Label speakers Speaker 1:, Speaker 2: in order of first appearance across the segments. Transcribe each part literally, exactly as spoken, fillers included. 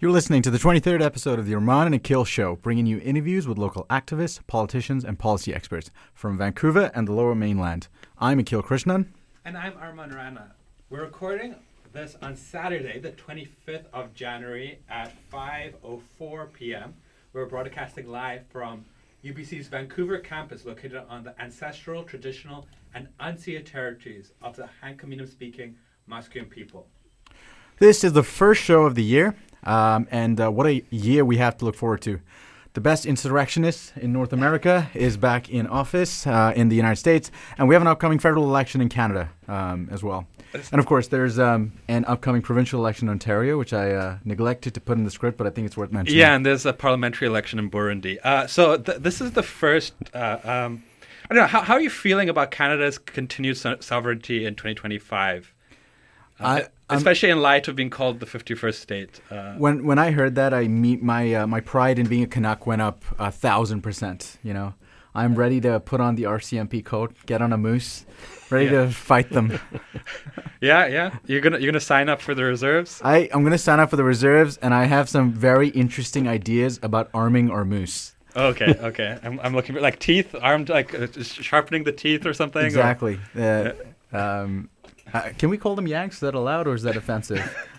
Speaker 1: You're listening to the twenty-third episode of the Arman and Akhil Show, bringing you interviews with local activists, politicians, and policy experts from Vancouver and the Lower Mainland. I'm Akhil Krishnan.
Speaker 2: And I'm Arman Rana. We're recording this on Saturday, the twenty-fifth of January at five oh four p.m. We're broadcasting live from U B C's Vancouver campus located on the ancestral, traditional, and unceded territories of the Han-Communum-speaking Musqueam people.
Speaker 1: This is the first show of the year, um, and uh, what a year we have to look forward to. The best insurrectionist in North America is back in office uh, in the United States, and we have an upcoming federal election in Canada um, as well. And of course, there's um, an upcoming provincial election in Ontario, which I uh, neglected to put in the script, but I think it's worth mentioning.
Speaker 2: Yeah, and there's a parliamentary election in Burundi. Uh, so th- this is the first. Uh, um, I don't know. How, how are you feeling about Canada's continued so- sovereignty in twenty twenty-five? Uh, I, especially in light of being called the fifty-first state. Uh,
Speaker 1: when when I heard that, I meet my uh, my pride in being a Canuck went up a thousand percent. You know, I'm ready to put on the R C M P coat, get on a moose, ready yeah. to fight them.
Speaker 2: yeah, yeah. You're gonna you're gonna sign up for the reserves.
Speaker 1: I I'm gonna sign up for the reserves, and I have some very interesting ideas about arming our moose.
Speaker 2: Okay, okay. I'm I'm looking for like teeth, armed, like uh, sharpening the teeth or something.
Speaker 1: Exactly.
Speaker 2: Or,
Speaker 1: uh, um. Uh, can we call them Yanks? Is that allowed, or is that offensive?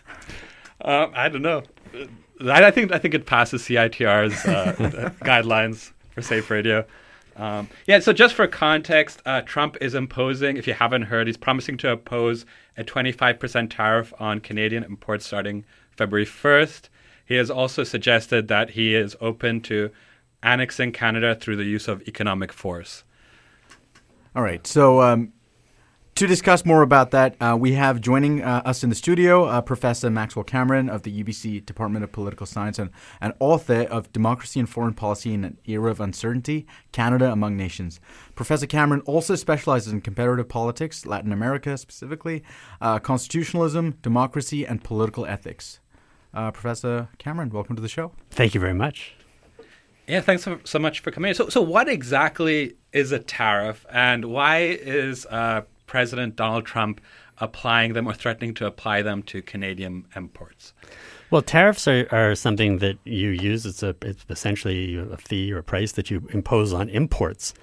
Speaker 2: um, I don't know. I, I think I think it passes C I T R's uh, guidelines for safe radio. Um, yeah. So just for context, uh, Trump is imposing, if you haven't heard, he's promising to impose a twenty-five percent tariff on Canadian imports starting February first. He has also suggested that he is open to annexing Canada through the use of economic force.
Speaker 1: All right. So. Um, To discuss more about that, uh, we have joining uh, us in the studio uh, Professor Maxwell Cameron of the U B C Department of Political Science and, and author of Democracy and Foreign Policy in an Era of Uncertainty, Canada Among Nations. Professor Cameron also specializes in comparative politics, Latin America specifically, uh, constitutionalism, democracy, and political ethics. Uh, Professor Cameron, welcome to the show.
Speaker 3: Thank you very much.
Speaker 2: Yeah, thanks so, so much for coming. So, so what exactly is a tariff, and why is uh, President Donald Trump applying them or threatening to apply them to Canadian imports?
Speaker 3: Well, tariffs are, are something that you use. It's, a, it's essentially a fee or a price that you impose on imports.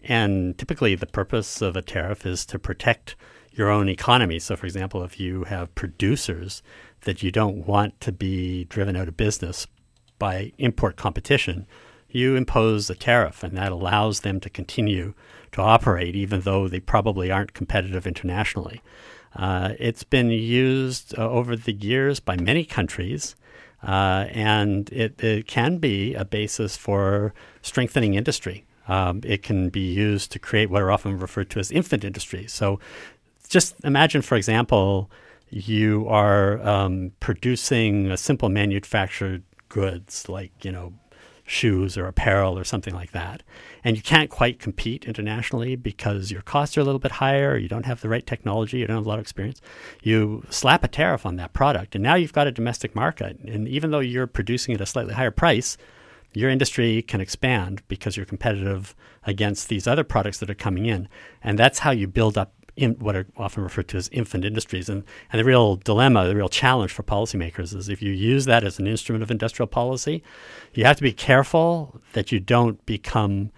Speaker 3: And typically the purpose of a tariff is to protect your own economy. So, for example, if you have producers that you don't want to be driven out of business by import competition, you impose a tariff, and that allows them to continue to operate, even though they probably aren't competitive internationally. Uh, it's been used uh, over the years by many countries, uh, and it, it can be a basis for strengthening industry. Um, it can be used to create what are often referred to as infant industries. So just imagine, for example, you are um, producing a simple manufactured goods like, you know, shoes or apparel or something like that. And you can't quite compete internationally because your costs are a little bit higher, you don't have the right technology, you don't have a lot of experience. You slap a tariff on that product, and now you've got a domestic market. And even though you're producing at a slightly higher price, your industry can expand because you're competitive against these other products that are coming in. And that's how you build up in what are often referred to as infant industries. And, and the real dilemma, the real challenge for policymakers is if you use that as an instrument of industrial policy, you have to be careful that you don't become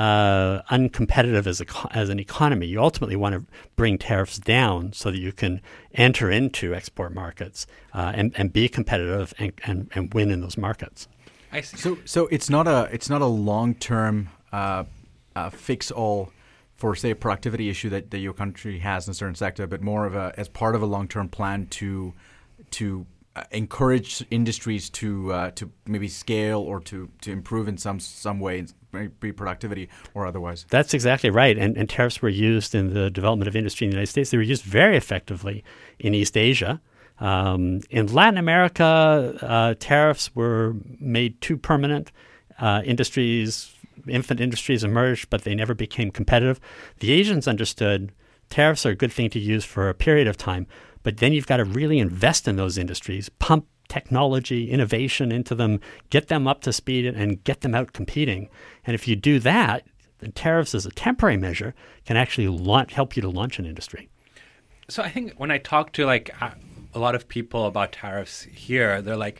Speaker 3: uh, uncompetitive as, a, as an economy. You ultimately want to bring tariffs down so that you can enter into export markets uh, and, and be competitive and, and, and win in those markets.
Speaker 2: I see.
Speaker 1: So, so it's not a it's not a long-term uh, uh, fix-all for, say, a productivity issue that, that your country has in a certain sector, but more of a as part of a long-term plan to to uh, encourage industries to uh, to maybe scale or to, to improve in some some way, be productivity or otherwise.
Speaker 3: That's exactly right. And, and tariffs were used in the development of industry in the United States. They were used very effectively in East Asia. Um, in Latin America, uh, tariffs were made too permanent. Uh, industries Infant industries emerged, but they never became competitive. The Asians understood tariffs are a good thing to use for a period of time, but then you've got to really invest in those industries, pump technology, innovation into them, get them up to speed and get them out competing. And if you do that, then tariffs as a temporary measure can actually launch, help you to launch an industry.
Speaker 2: So I think when I talk to like a lot of people about tariffs here, they're like,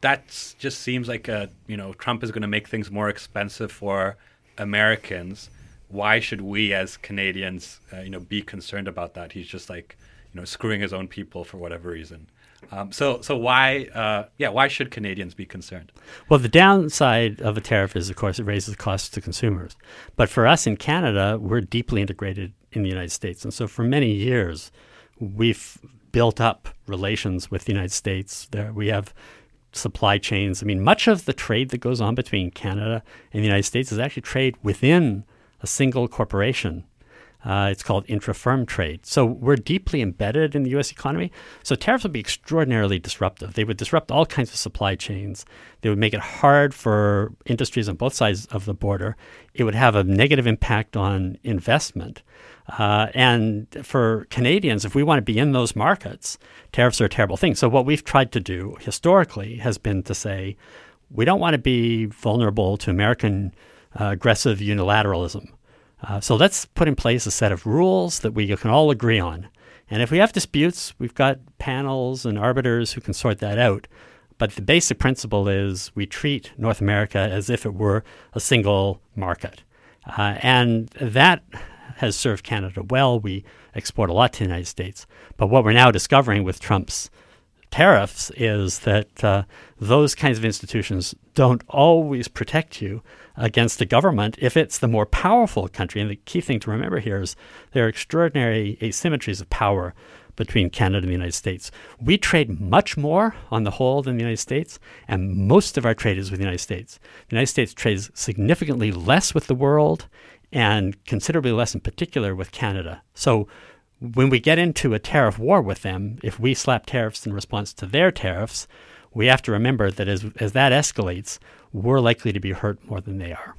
Speaker 2: that just seems like a, you know, Trump is going to make things more expensive for Americans. Why should we as Canadians, uh, you know, be concerned about that? He's just like, you know, screwing his own people for whatever reason. Um, so, so why, uh, yeah, why should Canadians be concerned?
Speaker 3: Well, the downside of a tariff is, of course, it raises costs to consumers. But for us in Canada, we're deeply integrated in the United States. And so for many years, we've built up relations with the United States. There, we have supply chains. I mean, much of the trade that goes on between Canada and the United States is actually trade within a single corporation. Uh, it's called intra-firm trade. So we're deeply embedded in the U S economy. So tariffs would be extraordinarily disruptive. They would disrupt all kinds of supply chains. They would make it hard for industries on both sides of the border. It would have a negative impact on investment. Uh, and for Canadians, if we want to be in those markets, tariffs are a terrible thing. So what we've tried to do historically has been to say, we don't want to be vulnerable to American uh, aggressive unilateralism. Uh, so let's put in place a set of rules that we can all agree on. And if we have disputes, we've got panels and arbiters who can sort that out. But the basic principle is we treat North America as if it were a single market. Uh, and that has served Canada well. We export a lot to the United States. But what we're now discovering with Trump's tariffs is that uh, those kinds of institutions don't always protect you against the government if it's the more powerful country. And the key thing to remember here is there are extraordinary asymmetries of power between Canada and the United States. We trade much more on the whole than the United States, and most of our trade is with the United States. The United States trades significantly less with the world and considerably less in particular with Canada. So when we get into a tariff war with them, if we slap tariffs in response to their tariffs, we have to remember that as as that escalates, we're likely to be hurt more than they are.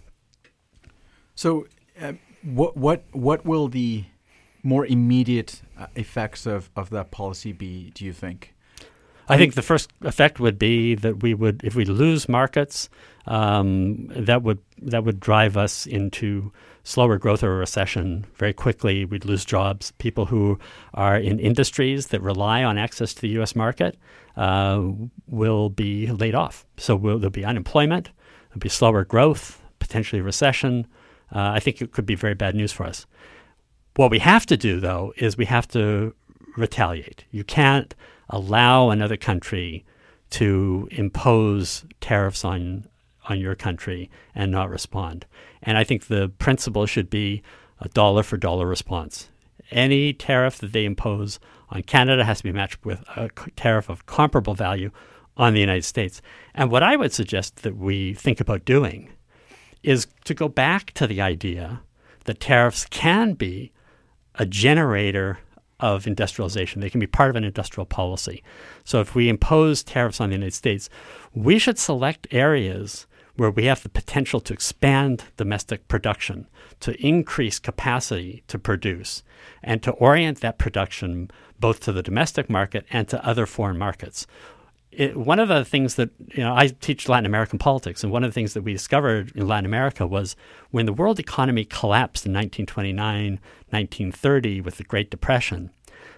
Speaker 1: So uh, what what what will the more immediate uh, effects of, of that policy be, do you think?
Speaker 3: I think the first effect would be that we would, if we lose markets, um, that would that would drive us into slower growth or a recession very quickly. We'd lose jobs. People who are in industries that rely on access to the U S market uh, will be laid off. So we'll, there'll be unemployment, there'll be slower growth, potentially recession. Uh, I think it could be very bad news for us. What we have to do, though, is we have to retaliate. You can't allow another country to impose tariffs on on your country and not respond. And I think the principle should be a dollar for dollar response. Any tariff that they impose on Canada has to be matched with a tariff of comparable value on the United States. And what I would suggest that we think about doing is to go back to the idea that tariffs can be a generator of industrialization. They can be part of an industrial policy. So if we impose tariffs on the United States, we should select areas where we have the potential to expand domestic production, to increase capacity to produce, and to orient that production both to the domestic market and to other foreign markets. It, one of the things that, you know, I teach Latin American politics, and one of the things that we discovered in Latin America was when the world economy collapsed in nineteen twenty-nine, nineteen thirty with the Great Depression,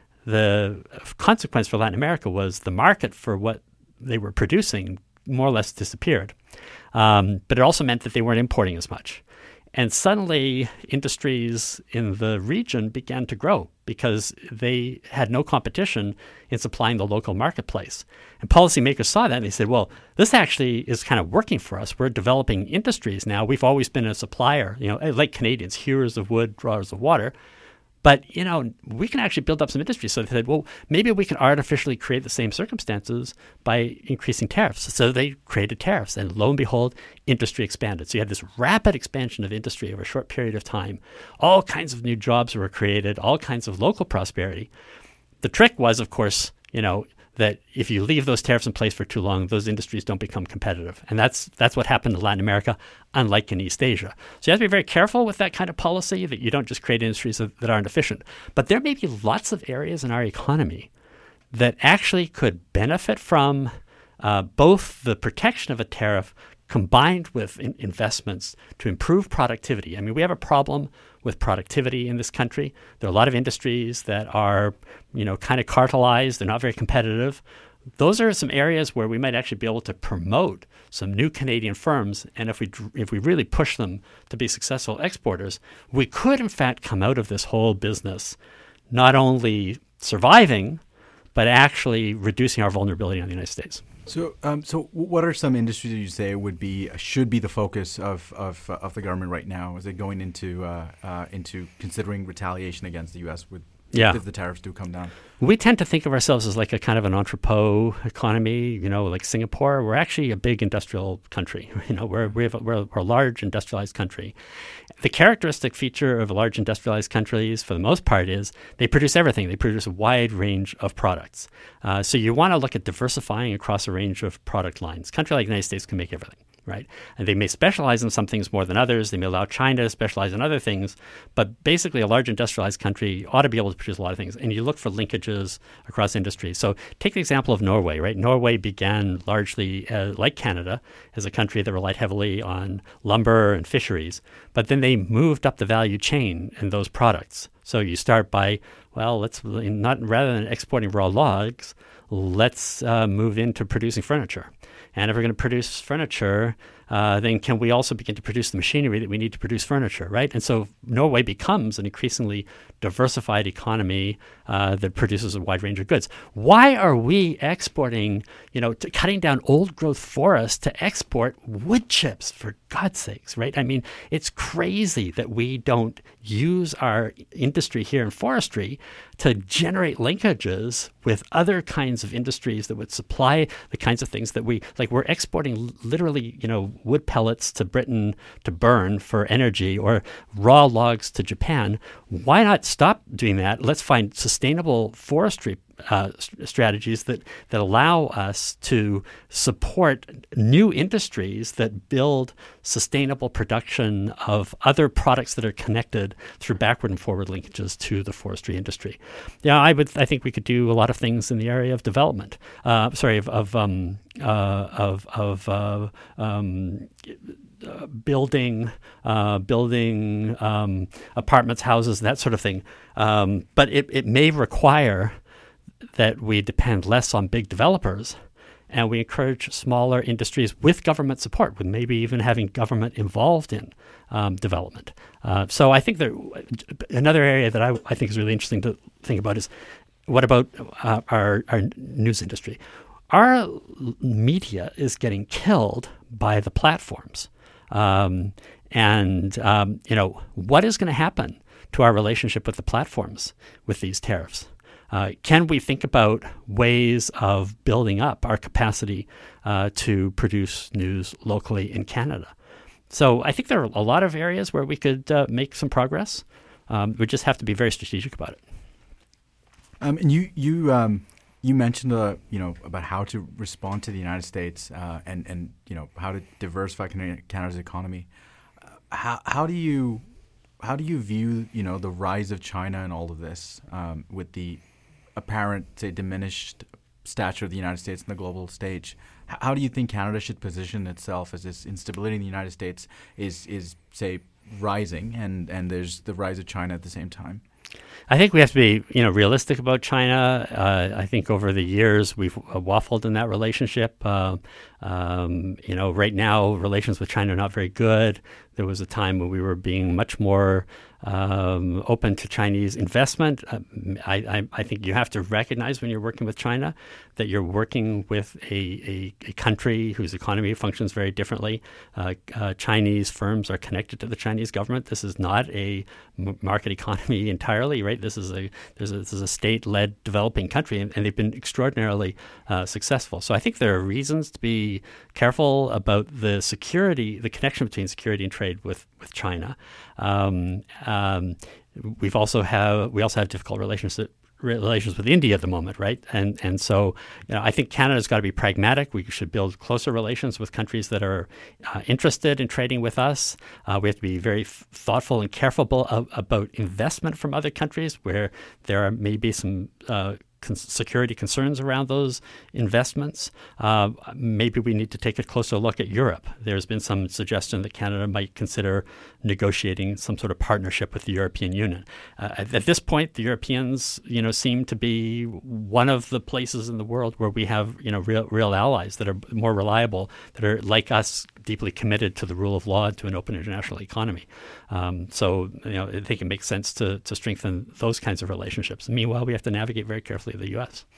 Speaker 3: the consequence for Latin America was the market for what they were producing more or less disappeared. Um, but it also meant that they weren't importing as much. And suddenly industries in the region began to grow because they had no competition in supplying the local marketplace. And policymakers saw that and they said, well, this actually is kind of working for us. We're developing industries now. We've always been a supplier, you know, like Canadians, hewers of wood, drawers of water. But, you know, we can actually build up some industry. So they said, well, maybe we can artificially create the same circumstances by increasing tariffs. So they created tariffs, and lo and behold, industry expanded. So you had this rapid expansion of industry over a short period of time. All kinds of new jobs were created, all kinds of local prosperity. The trick was, of course, you know, that if you leave those tariffs in place for too long, those industries don't become competitive. And that's that's what happened in Latin America, unlike in East Asia. So you have to be very careful with that kind of policy, that you don't just create industries that, that aren't efficient. But there may be lots of areas in our economy that actually could benefit from uh, both the protection of a tariff combined with in- investments to improve productivity. I mean, we have a problem with productivity in this country. There are a lot of industries that are, you know, kind of cartelized. They're not very competitive. those are some areas where we might actually be able to promote some new Canadian firms. And if we if we really push them to be successful exporters, we could, in fact, come out of this whole business not only surviving, but actually reducing our vulnerability on the United States.
Speaker 1: So, um, so what are some industries that you say would be should be the focus of of, uh, of the government right now? Is it going into uh, uh, into considering retaliation against the U S with
Speaker 3: Yeah.
Speaker 1: if the tariffs do come down?
Speaker 3: We tend to think of ourselves as like a kind of an entrepot economy, you know, like Singapore. We're actually a big industrial country. You know, we're we have a, we're, we're a large industrialized country. The characteristic feature of large industrialized countries, for the most part, is they produce everything. They produce a wide range of products. Uh, so you want to look at diversifying across a range of product lines. A country like the United States can make everything. Right. And they may specialize in some things more than others. They may allow China to specialize in other things. But basically, a large industrialized country ought to be able to produce a lot of things. And you look for linkages across industries. So take the example of Norway, right? Norway began largely, uh, like Canada, as a country that relied heavily on lumber and fisheries. But then they moved up the value chain in those products. So you start by, well, let's not rather than exporting raw logs, let's uh, move into producing furniture. And if we're going to produce furniture, uh, then can we also begin to produce the machinery that we need to produce furniture, right? And so Norway becomes an increasingly diversified economy uh, that produces a wide range of goods. Why are we exporting, you know, to cutting down old growth forests to export wood chips, for God's sakes, right? I mean, it's crazy that we don't use our industry here in forestry to generate linkages with other kinds of industries that would supply the kinds of things that we, like we're exporting literally, you know, wood pellets to Britain to burn for energy or raw logs to Japan. Why not stop doing that? Let's find sustainable forestry uh, strategies that, that allow us to support new industries that build sustainable production of other products that are connected through backward and forward linkages to the forestry industry. Yeah, I would. I think we could do a lot of things in the area of development. Uh, sorry, of of um, uh, of of uh, um, uh, building, uh, building um, apartments, houses, that sort of thing. Um, but it, it may require that we depend less on big developers and we encourage smaller industries with government support, with maybe even having government involved in um, development. Uh, so I think that another area that I, I think is really interesting to think about is what about uh, our, our news industry? Our media is getting killed by the platforms. Um, and, um, you know, what is going to happen to our relationship with the platforms with these tariffs? Uh, can we think about ways of building up our capacity uh, to produce news locally in Canada? So I think there are a lot of areas where we could uh, make some progress. Um, we just have to be very strategic about it.
Speaker 1: Um, and you you um, you mentioned uh, you know about how to respond to the United States uh, and and you know how to diversify Canada's economy. Uh, how how do you how do you view you know the rise of China and all of this um, with the apparent, say, diminished stature of the United States in the global stage? How do you think Canada should position itself as this instability in the United States is, is say, rising, and, and there's the rise of China at the same time?
Speaker 3: I think we have to be, you know, realistic about China. Uh, I think over the years we've uh, waffled in that relationship. Uh, um, you know, right now relations with China are not very good. There was a time when we were being much more um, open to Chinese investment. Uh, I, I, I think you have to recognize when you're working with China that you're working with a, a, a country whose economy functions very differently. Uh, uh, Chinese firms are connected to the Chinese government. This is not a m- market economy entirely, right? This is a there's a, this is a state-led developing country, and, and they've been extraordinarily uh, successful. So I think there are reasons to be careful about the security, the connection between security and trade with with China. Um, um, we've also have we also have difficult relations relations with India at the moment, right? And and so you know, I think Canada's got to be pragmatic. We should build closer relations with countries that are uh, interested in trading with us. Uh, we have to be very f- thoughtful and careful of, about investment from other countries where there are maybe some uh, con- security concerns around those investments, uh, maybe we need to take a closer look at Europe. There's been some suggestion that Canada might consider negotiating some sort of partnership with the European Union. Uh, at, at this point, the Europeans, you know, seem to be one of the places in the world where we have, you know, real real allies that are more reliable, that are like us, deeply committed to the rule of law, to an open international economy. Um, so, you know, I think it makes sense to to strengthen those kinds of relationships. Meanwhile, we have to navigate very carefully the U S.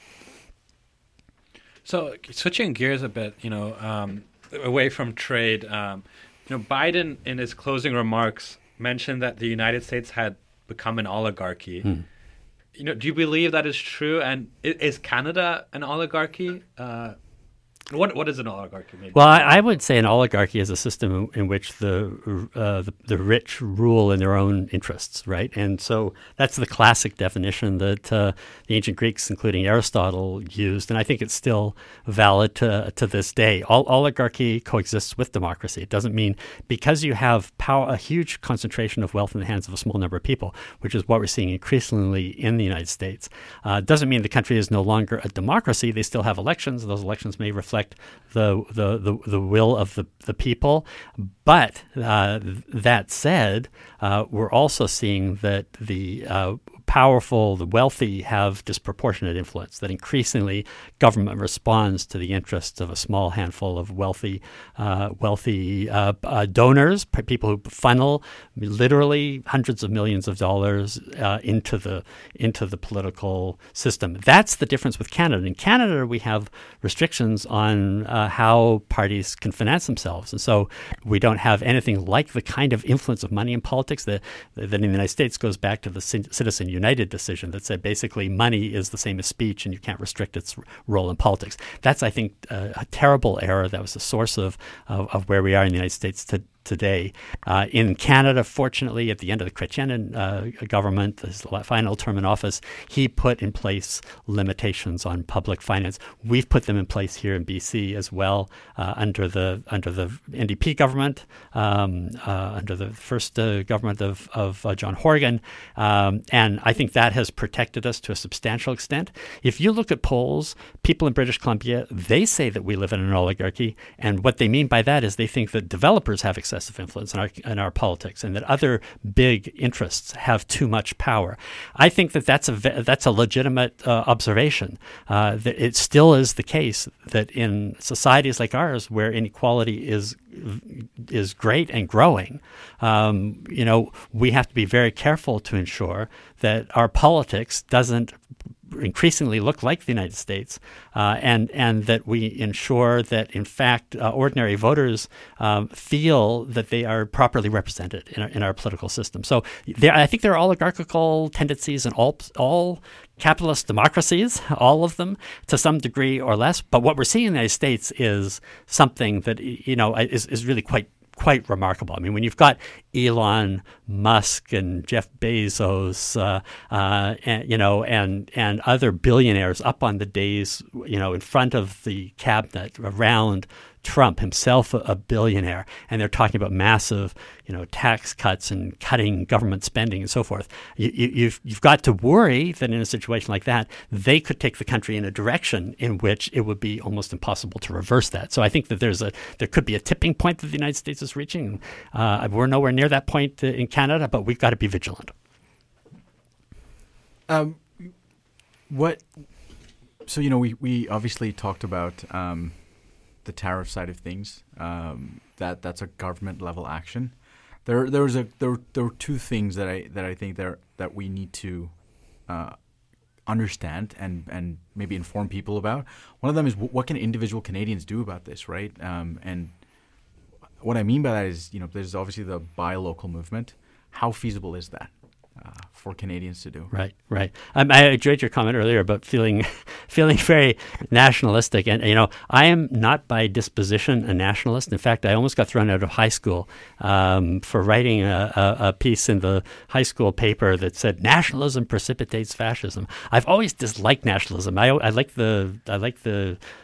Speaker 2: So, switching gears a bit, you know, um, away from trade, um, you know, Biden in his closing remarks mentioned that the United States had become an oligarchy. Hmm. You know, do you believe that is true? And is Canada an oligarchy? Uh, What what is an oligarchy? Maybe?
Speaker 3: Well, I, I would say an oligarchy is a system in, in which the, uh, the the rich rule in their own interests, right? And so that's the classic definition that uh, the ancient Greeks, including Aristotle, used, and I think it's still valid to to this day. All oligarchy coexists with democracy. It doesn't mean because you have power, a huge concentration of wealth in the hands of a small number of people, which is what we're seeing increasingly in the United States. Uh, doesn't mean the country is no longer a democracy. They still have elections. Those elections may reflect The, the the the will of the, the people. But uh, that said, uh, we're also seeing that the uh, powerful, the wealthy have disproportionate influence, that increasingly government responds to the interests of a small handful of wealthy uh, wealthy uh, uh, donors, people who funnel literally hundreds of millions of dollars uh, into the into the political system. That's the difference with Canada. In Canada, we have restrictions on uh, how parties can finance themselves. And so we don't have anything like the kind of influence of money in politics that, that in the United States goes back to the Citizen United decision that said basically money is the same as speech and you can't restrict its role in politics. That's, I think, uh, a terrible error. That was the source of, of, of where we are in the United States to, today. Uh, in Canada, fortunately, at the end of the Chrétien uh, government, his final term in office, he put in place limitations on public finance. We've put them in place here in B C as well uh, under the under the N D P government, um, uh, under the first uh, government of, of uh, John Horgan. Um, and I think that has protected us to a substantial extent. If you look at polls, people in British Columbia, they say that we live in an oligarchy. And what they mean by that is they think that developers have excessive influence in our in our politics, and that other big interests have too much power. I think that that's a that's a legitimate uh, observation. Uh, that it still is the case that in societies like ours, where inequality is is great and growing, um, you know, we have to be very careful to ensure that our politics doesn't increasingly look like the United States, uh, and and that we ensure that, in fact, uh, ordinary voters um, feel that they are properly represented in our, in our political system. So there, I think there are oligarchical tendencies in all all capitalist democracies, all of them, to some degree or less. But what we're seeing in the United States is something that, you know, is, is really quite quite remarkable. I mean, when you've got Elon Musk and Jeff Bezos, uh, uh, and, you know, and and other billionaires up on the days, you know, in front of the cabinet around Trump himself, a, a billionaire, and they're talking about massive, you know, tax cuts and cutting government spending and so forth. You, you, you've you've got to worry that in a situation like that, they could take the country in a direction in which it would be almost impossible to reverse that. So I think that there's a there could be a tipping point that the United States is reaching. Uh, we're nowhere near that point in Canada, but we've got to be vigilant.
Speaker 1: Um, what? So you know, we we obviously talked about Um, the tariff side of things. Um, that that's a government level action. There there was a there there were two things that I that I think there that we need to uh, understand and and maybe inform people about. One of them is w- what can individual Canadians do about this, right? Um, and what I mean by that is, you know, there's obviously the buy local movement. How feasible is that uh, for Canadians to do?
Speaker 3: Right, right. Um, I enjoyed your comment earlier about feeling feeling very nationalistic. And, you know, I am not by disposition a nationalist. In fact, I almost got thrown out of high school um, for writing a, a, a piece in the high school paper that said nationalism precipitates fascism. I've always disliked nationalism. I, I like the I like the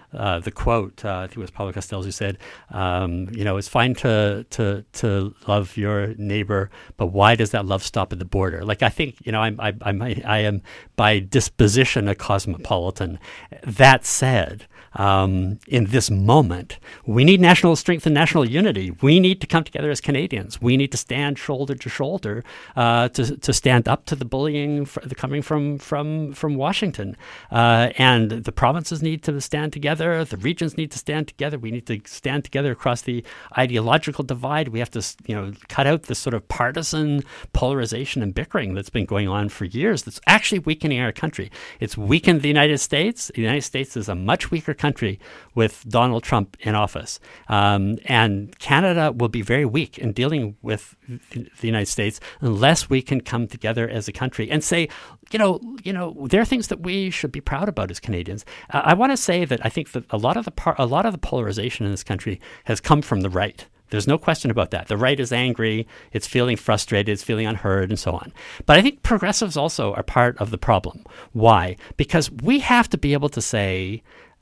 Speaker 3: uh, the quote, uh, I think it was Paulo Castells who said, um, you know, it's fine to, to to love your neighbor, but why does that love stop at the border? Like, I think, you know, I'm, I, I, I am by disposition a cosmopolitan. That said, Um, in this moment, we need national strength and national unity. We need to come together as Canadians. We need to stand shoulder to shoulder uh, to to stand up to the bullying f- coming from from from Washington. Uh, and the provinces need to stand together. The regions need to stand together. We need to stand together across the ideological divide. We have to, you know, cut out this sort of partisan polarization and bickering that's been going on for years. That's actually weakening our country. It's weakened the United States. The United States is a much weaker country. country with Donald Trump in office. Um, and Canada will be very weak in dealing with the United States unless we can come together as a country and say, you know, you know, there are things that we should be proud about as Canadians. Uh, I want to say that I think that a lot of the par- a lot of the polarization in this country has come from the right. There's no question about that. The right is angry, it's feeling frustrated, it's feeling unheard, and so on. But I think progressives also are part of the problem. Why? Because we have to be able to say,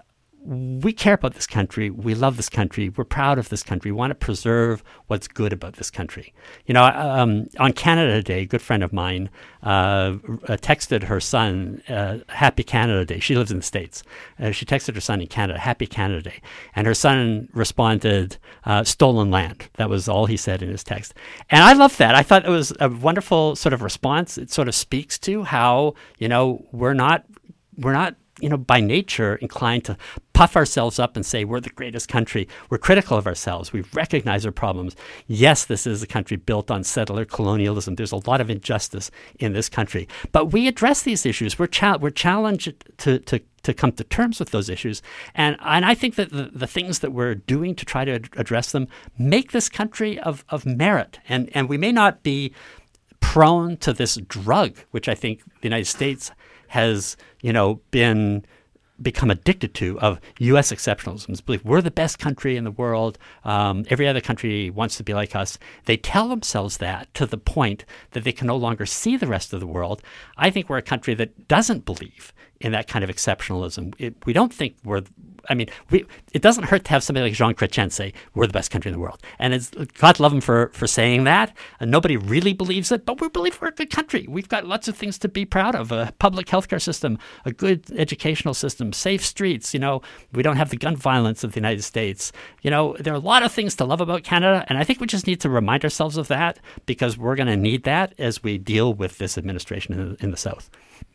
Speaker 3: we care about this country. We love this country. We're proud of this country. We want to preserve what's good about this country. You know, um, on Canada Day, a good friend of mine uh, texted her son, uh, Happy Canada Day. She lives in the States. Uh, she texted her son in Canada, Happy Canada Day. And her son responded, uh, stolen land. That was all he said in his text. And I love that. I thought it was a wonderful sort of response. It sort of speaks to how, you know, we're not, we're not, you know, by nature inclined to puff ourselves up and say we're the greatest country. We're critical of ourselves. We recognize our problems. Yes, this is a country built on settler colonialism. There's a lot of injustice in this country. But we address these issues. We're, cha- we're challenged to, to, to come to terms with those issues. And, and I think that the, the things that we're doing to try to ad- address them make this country of, of merit. And, and we may not be prone to this drug, which I think the United States has, you know, been become addicted to, of U S exceptionalism. Believe we're the best country in the world. Um, every other country wants to be like us. They tell themselves that to the point that they can no longer see the rest of the world. I think we're a country that doesn't believe in that kind of exceptionalism. It, we don't think we're, I mean, we, it doesn't hurt to have somebody like Jean Chrétien say, we're the best country in the world. And it's, God love him for, for saying that. And nobody really believes it, but we believe we're a good country. We've got lots of things to be proud of, a public healthcare system, a good educational system, safe streets. You know, we don't have the gun violence of the United States. You know, there are a lot of things to love about Canada. And I think we just need to remind ourselves of that, because we're going to need that as we deal with this administration in the, in the South.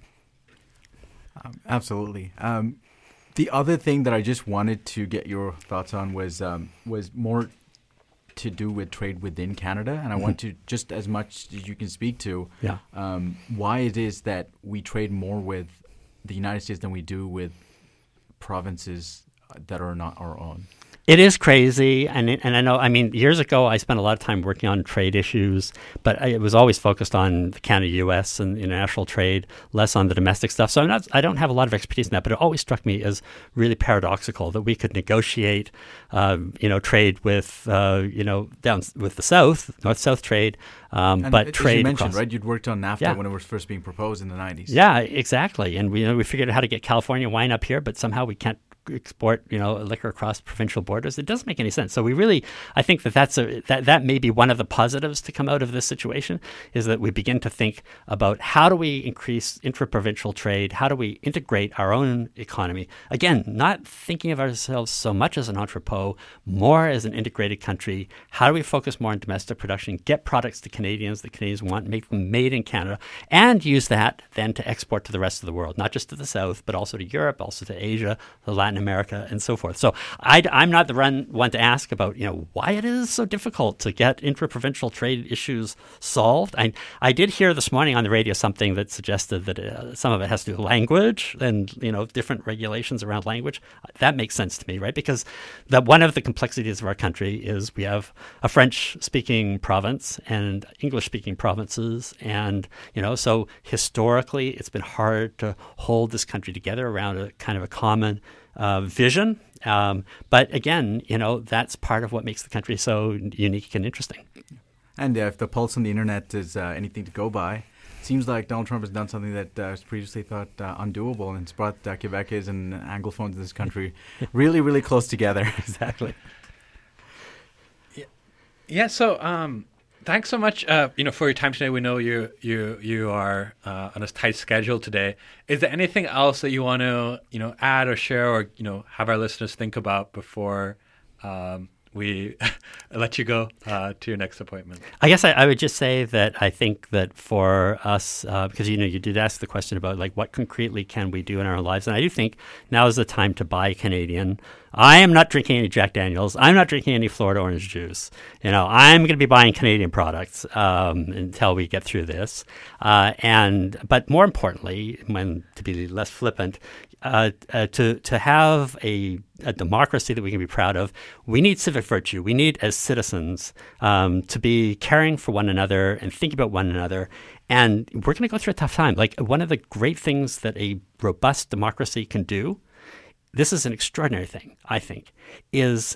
Speaker 1: Um, absolutely. Um, the other thing that I just wanted to get your thoughts on was um, was more to do with trade within Canada, and I mm-hmm. want to just as much as you can speak to
Speaker 3: yeah.
Speaker 1: um, why it is that we trade more with the United States than we do with provinces that are not our own.
Speaker 3: It is crazy, and and I know, I mean, years ago I spent a lot of time working on trade issues, but I, it was always focused on Canada-U S and international trade, less on the domestic stuff. So I'm not, I don't have a lot of expertise in that, but it always struck me as really paradoxical that we could negotiate, uh, you know, trade with, uh, you know, down with the South, North-South trade, um,
Speaker 1: and
Speaker 3: but
Speaker 1: as
Speaker 3: trade
Speaker 1: you mentioned,
Speaker 3: across.
Speaker 1: Right? You'd worked on NAFTA
Speaker 3: Yeah.
Speaker 1: when it was first being proposed in the nineties.
Speaker 3: Yeah, exactly. And we, you know, we figured out how to get California wine up here, but somehow we can't export, you know, liquor across provincial borders. It doesn't make any sense. So we really, I think that that's a, that, that may be one of the positives to come out of this situation, is that we begin to think about how do we increase intra-provincial trade? How do we integrate our own economy? Again, not thinking of ourselves so much as an entrepot, more as an integrated country. How do we focus more on domestic production, get products to Canadians that Canadians want, make them made in Canada, and use that then to export to the rest of the world, not just to the South, but also to Europe, also to Asia, to Latin America, and so forth. So I, I'm not the run, one to ask about, you know, why it is so difficult to get intra-provincial trade issues solved. I, I did hear this morning on the radio something that suggested that uh, some of it has to do with language and, you know, different regulations around language. That makes sense to me, right? Because that one of the complexities of our country is we have a French-speaking province and English-speaking provinces. And, you know, so historically it's been hard to hold this country together around a kind of a common Uh, vision. Um, but again, you know, that's part of what makes the country so unique and interesting.
Speaker 1: And uh, if the pulse on the internet is uh, anything to go by, it seems like Donald Trump has done something that uh, was previously thought uh, undoable, and it's brought uh, Quebecers and Anglophones in this country really, really close together.
Speaker 3: Exactly.
Speaker 2: Yeah. Yeah. So, um, thanks so much, uh, you know, for your time today. We know you you you are uh, on a tight schedule today. Is there anything else that you want to, you know, add or share, or you know, have our listeners think about before um, we let you go uh, to your next appointment?
Speaker 3: I guess I, I would just say that I think that for us, uh, because, you know, you did ask the question about, like, what concretely can we do in our lives? And I do think now is the time to buy Canadian. I am not drinking any Jack Daniels. I'm not drinking any Florida orange juice. You know, I'm going to be buying Canadian products um, until we get through this. Uh, and but more importantly, when to be less flippant, uh, uh, to to have a, a democracy that we can be proud of, we need civic virtue. We need, as citizens, um, to be caring for one another and thinking about one another. And we're going to go through a tough time. Like, one of the great things that a robust democracy can do, this is an extraordinary thing, I think, is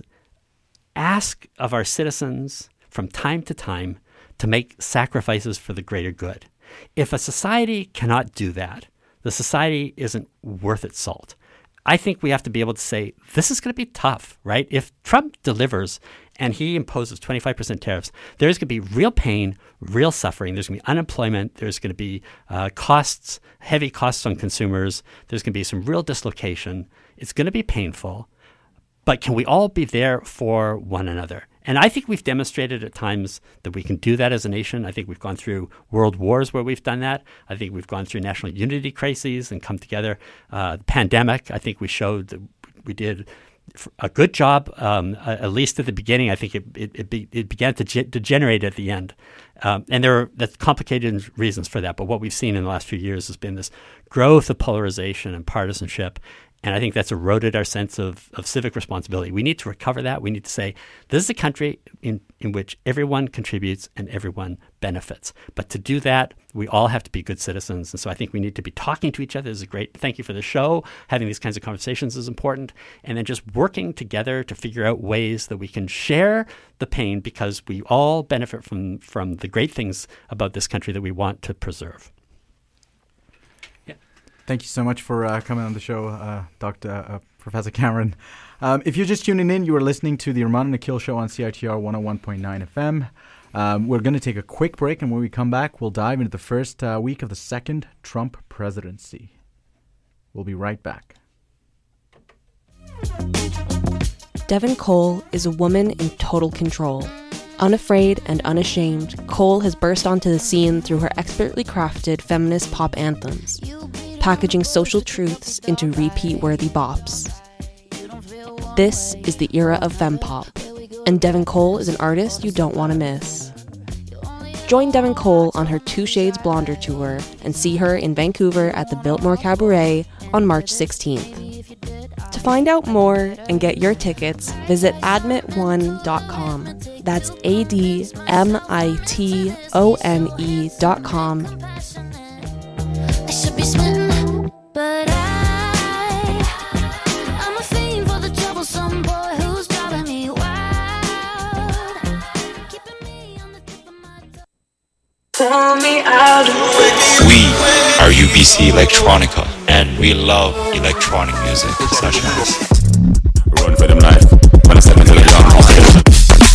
Speaker 3: ask of our citizens from time to time to make sacrifices for the greater good. If a society cannot do that, the society isn't worth its salt. I think we have to be able to say, this is going to be tough, right? If Trump delivers and he imposes twenty-five percent tariffs, there's going to be real pain, real suffering. There's going to be unemployment. There's going to be uh, costs, heavy costs on consumers. There's going to be some real dislocation. It's going to be painful. But can we all be there for one another? And I think we've demonstrated at times that we can do that as a nation. I think we've gone through world wars where we've done that. I think we've gone through national unity crises and come together. Uh, the pandemic, I think we showed that we did a good job, um, at least at the beginning. I think it it, it, be, it began to ge- degenerate at the end. Um, and there are that's complicated reasons for that. But what we've seen in the last few years has been this growth of polarization and partisanship. And I think that's eroded our sense of, of civic responsibility. We need to recover that. We need to say, this is a country in, in which everyone contributes and everyone benefits. But to do that, we all have to be good citizens. And so I think we need to be talking to each other. This is a great, thank you for the show. Having these kinds of conversations is important. And then just working together to figure out ways that we can share the pain, because we all benefit from, from the great things about this country that we want to preserve.
Speaker 1: Thank you so much for uh, coming on the show, uh, Doctor Uh, Professor Cameron. Um, if you're just tuning in, you are listening to the Raman and Nikhil Show on C I T R one oh one point nine F M. Um, we're going to take a quick break, and when we come back, we'll dive into the first uh, week of the second Trump presidency. We'll be right back.
Speaker 4: Devin Cole is a woman in total control. Unafraid and unashamed, Cole has burst onto the scene through her expertly crafted feminist pop anthems, packaging social truths into repeat-worthy bops. This is the era of fempop, and Devin Cole is an artist you don't want to miss. Join Devin Cole on her Two Shades Blonder tour and see her in Vancouver at the Biltmore Cabaret on March sixteenth. To find out more and get your tickets, visit admit one dot com. That's A D M I T O N E dot com.
Speaker 5: I should be sweating, but I, I'm a fiend for the troublesome boy who's driving me wild, keeping me on the tip of my tongue. Pull me out.
Speaker 6: We are U B C Electronica, and we love electronic music such as Run for them life. When I step into the young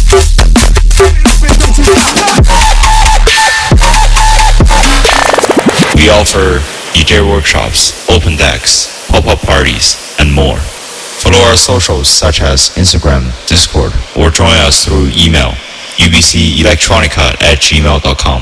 Speaker 6: we offer D J workshops, open decks, pop-up parties, and more. Follow our socials such as Instagram, Discord, or join us through email, u b c electronica at gmail dot com.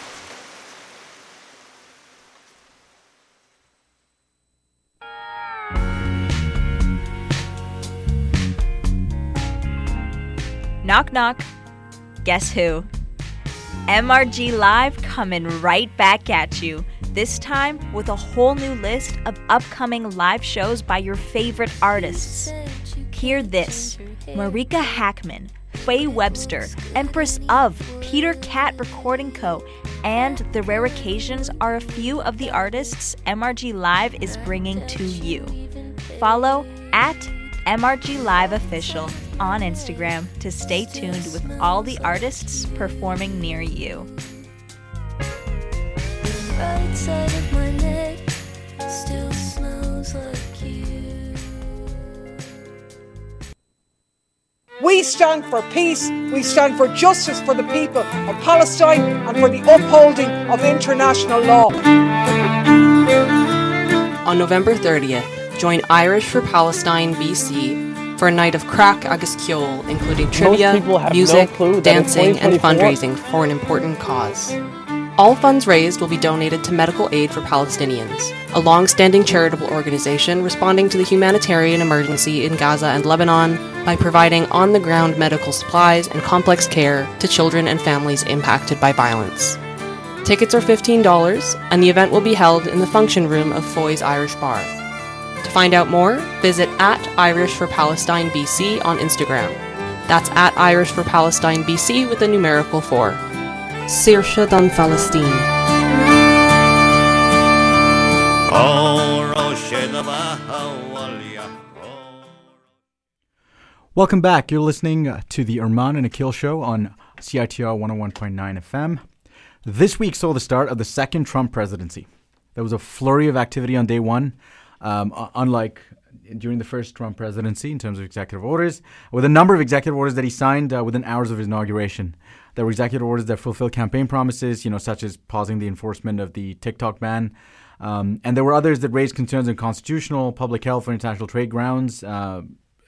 Speaker 7: Knock, knock. Guess who? M R G Live coming right back at you. This time with a whole new list of upcoming live shows by your favorite artists. Hear this. Marika Hackman, Faye Webster, Empress of, Peter Cat Recording Co., and The Rare Occasions are a few of the artists M R G Live is bringing to you. Follow at M R G Live Official on Instagram to stay tuned with all the artists performing near you.
Speaker 5: right side of my neck still smells like you.
Speaker 8: We stand for peace, we stand for justice for the people of Palestine and for the upholding of international law.
Speaker 4: On November thirtieth, join Irish for Palestine B C for a night of crack agus ceol, including trivia,
Speaker 9: people have
Speaker 4: music,
Speaker 9: no clue that in
Speaker 4: dancing, and
Speaker 9: twenty twenty-four
Speaker 4: fundraising for an important cause. All funds raised will be donated to Medical Aid for Palestinians, a long-standing charitable organization responding to the humanitarian emergency in Gaza and Lebanon by providing on-the-ground medical supplies and complex care to children and families impacted by violence. Tickets are fifteen dollars, and the event will be held in the function room of Foy's Irish Bar. To find out more, visit at Irish for Palestine B C on Instagram. That's at Irish for Palestine B C with a numerical four. Saoirse don Palestine.
Speaker 1: Welcome back. You're listening uh, to the Arman and Akil Show on C I T R one oh one point nine F M. This week saw the start of the second Trump presidency. There was a flurry of activity on day one, um, uh, unlike during the first Trump presidency in terms of executive orders, with a number of executive orders that he signed uh, within hours of his inauguration. There were executive orders that fulfill campaign promises, you know, such as pausing the enforcement of the TikTok ban. Um, and there were others that raised concerns on constitutional, public health, or international trade grounds. Uh,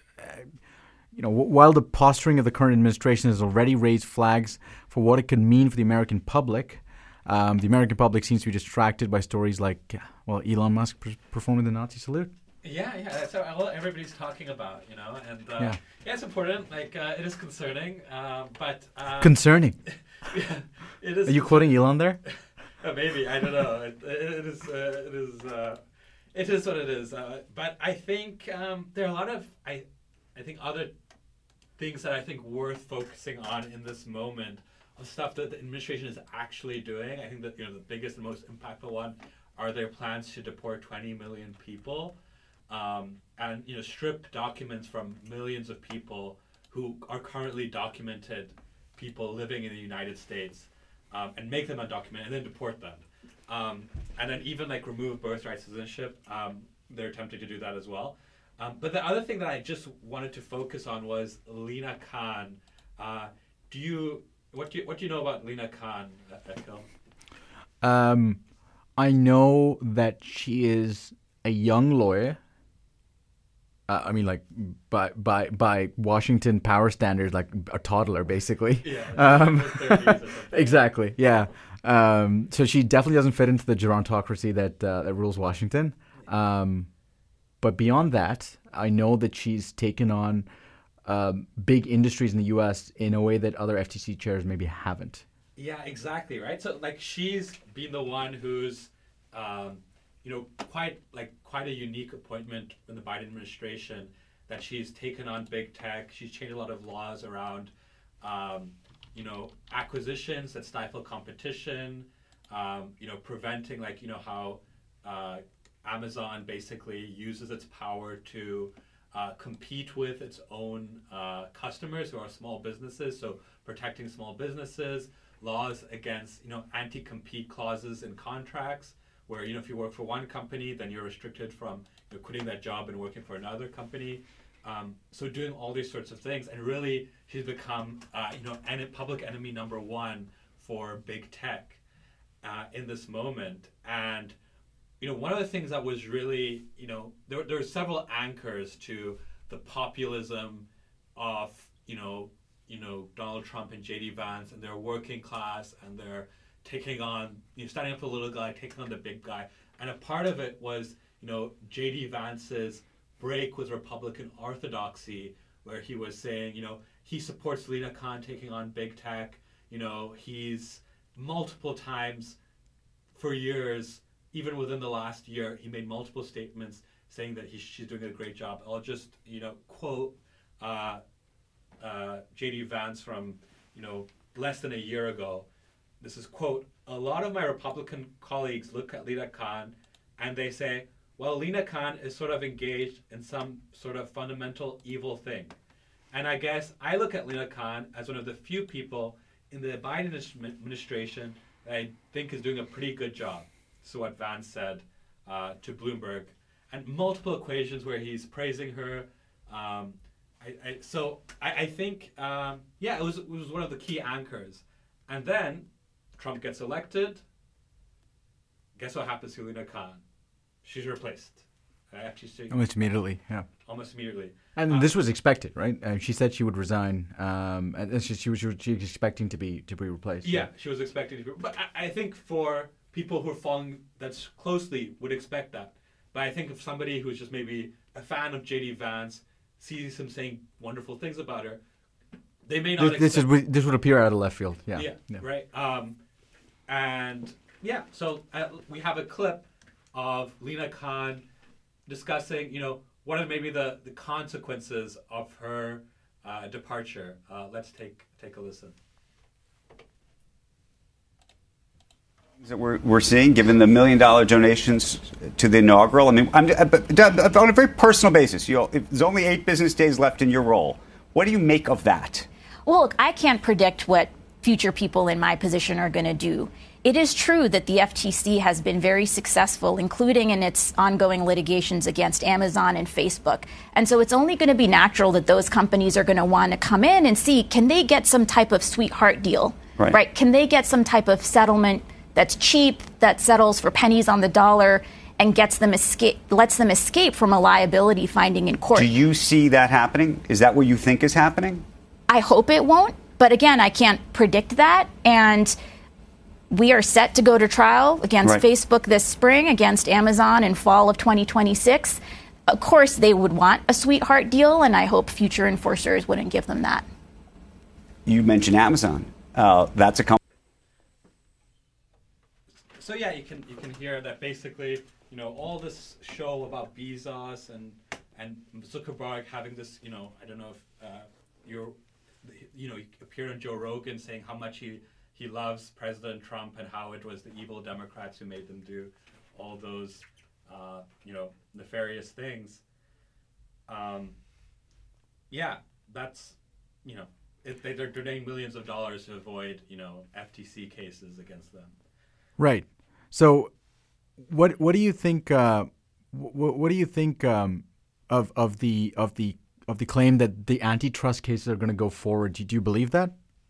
Speaker 1: you know, w- while the posturing of the current administration has already raised flags for what it could mean for the American public, um, the American public seems to be distracted by stories like, well, Elon Musk per- performing the Nazi salute.
Speaker 2: Yeah, yeah, that's what everybody's talking about, you know, and uh,
Speaker 1: Yeah.
Speaker 2: yeah. it's important. Like, uh, it is concerning, uh, but um,
Speaker 1: Concerning.
Speaker 2: yeah, it is.
Speaker 1: Are you quoting Elon there?
Speaker 2: Uh, maybe, I don't know. It, it is. Uh, it is. Uh, it is what it is. Uh, but I think um, there are a lot of I, I think other things that I think worth focusing on in this moment of stuff that the administration is actually doing. I think that you know the biggest and most impactful one are their plans to deport twenty million people. Um, and you know strip documents from millions of people who are currently documented people living in the United States, um, and make them undocumented and then deport them, um, and then even like remove birthright citizenship. Um, they're attempting to do that as well. Um, but the other thing that I just wanted to focus on was Lina Khan. Uh, do you what do you what do you know about Lina Khan, Akil?
Speaker 1: Um, I know that she is a young lawyer. Uh, I mean, like by by by Washington power standards, like a toddler, basically.
Speaker 2: Yeah.
Speaker 1: Um,
Speaker 2: thirties or something.
Speaker 1: exactly. Yeah. Um, so she definitely doesn't fit into the gerontocracy that uh, that rules Washington. Um, but beyond that, I know that she's taken on um, big industries in the U S in a way that other F T C chairs maybe haven't.
Speaker 2: Yeah, exactly, right? So, like, she's been the one who's, um, you know, quite, like, quite a unique appointment in the Biden administration, that she's taken on big tech. She's changed a lot of laws around, um, you know, acquisitions that stifle competition, um, you know, preventing, like, you know, how uh, Amazon basically uses its power to uh, compete with its own uh, customers who are small businesses, so protecting small businesses, laws against, you know, anti-compete clauses in contracts, where, you know, if you work for one company, then you're restricted from, you know, quitting that job and working for another company. Um, so doing all these sorts of things, and really she's become, uh, you know, en- public enemy number one for big tech uh, in this moment. And, you know, one of the things that was really, you know, there, there were several anchors to the populism of, you know, you know, Donald Trump and J D Vance, and they're working class, and they're taking on, you know, standing up for the little guy, taking on the big guy. And a part of it was, you know, J D Vance's break with Republican orthodoxy, where he was saying, you know, he supports Lina Khan taking on big tech. You know, he's multiple times for years, even within the last year, he made multiple statements saying that he, she's doing a great job. I'll just, you know, quote uh, uh, J D Vance from, you know, less than a year ago. This is, quote, "A lot of my Republican colleagues look at Lina Khan and they say, well, Lina Khan is sort of engaged in some sort of fundamental evil thing. And I guess I look at Lina Khan as one of the few people in the Biden administration that I think is doing a pretty good job. is what Vance said uh, to Bloomberg, and multiple equations where he's praising her. Um, I, I, so I, I think, um, yeah, it was it was one of the key anchors. And then Trump gets elected. Guess what happens to Lina Khan? She's replaced. Uh, F T C.
Speaker 1: Almost immediately, yeah.
Speaker 2: Almost immediately.
Speaker 1: And
Speaker 2: Um,
Speaker 1: this was expected, right? Uh, she said she would resign, um, and she, she was she was expecting to be to be replaced.
Speaker 2: Yeah, she was expecting to be. But I, I think for people who are following that closely would expect that. But I think if somebody who's just maybe a fan of J D Vance sees him saying wonderful things about her, they may not.
Speaker 1: This, this
Speaker 2: expect,
Speaker 1: is this would appear out of left field. Yeah.
Speaker 2: Yeah,
Speaker 1: yeah.
Speaker 2: right. Um, and yeah, so uh, we have a clip of Lina Khan discussing, you know, what are maybe the, the consequences of her uh, departure. Uh, let's take take a listen.
Speaker 9: That we're, we're seeing, given the million dollar donations to the inaugural. I mean, I'm, but on a very personal basis, you know, if there's only eight business days left in your role, what do you make of that?
Speaker 10: Well, look, I can't predict what future people in my position are going to do. It is true that the F T C has been very successful, including in its ongoing litigations against Amazon and Facebook. And so it's only going to be natural that those companies are going to want to come in and see, can they get some type of sweetheart deal,
Speaker 9: right?
Speaker 10: right? Can they get some type of settlement that's cheap, that settles for pennies on the dollar, and gets them escape, lets them escape from a liability finding in court?
Speaker 9: Do you see that happening? Is that what you think is happening?
Speaker 10: I hope it won't. But again, I can't predict that. And we are set to go to trial against
Speaker 9: right.
Speaker 10: Facebook this spring, against Amazon in fall of twenty twenty-six. Of course, they would want a sweetheart deal, and I hope future enforcers wouldn't give them that.
Speaker 9: You mentioned Amazon. Uh, that's a company.
Speaker 2: So yeah, you can you can hear that basically, you know, all this show about Bezos and and Zuckerberg having this, you know, I don't know if uh, you're, you know, he appeared on Joe Rogan saying how much he he loves President Trump and how it was the evil Democrats who made them do all those, uh, you know, nefarious things. Um, yeah, that's, you know, it, they, they're donating millions of dollars to avoid, you know, F T C cases against them.
Speaker 1: Right. So, what what do you think? Uh, what, what do you think um, of of the of the of the claim that the antitrust cases are going to go forward? Do, do you believe that?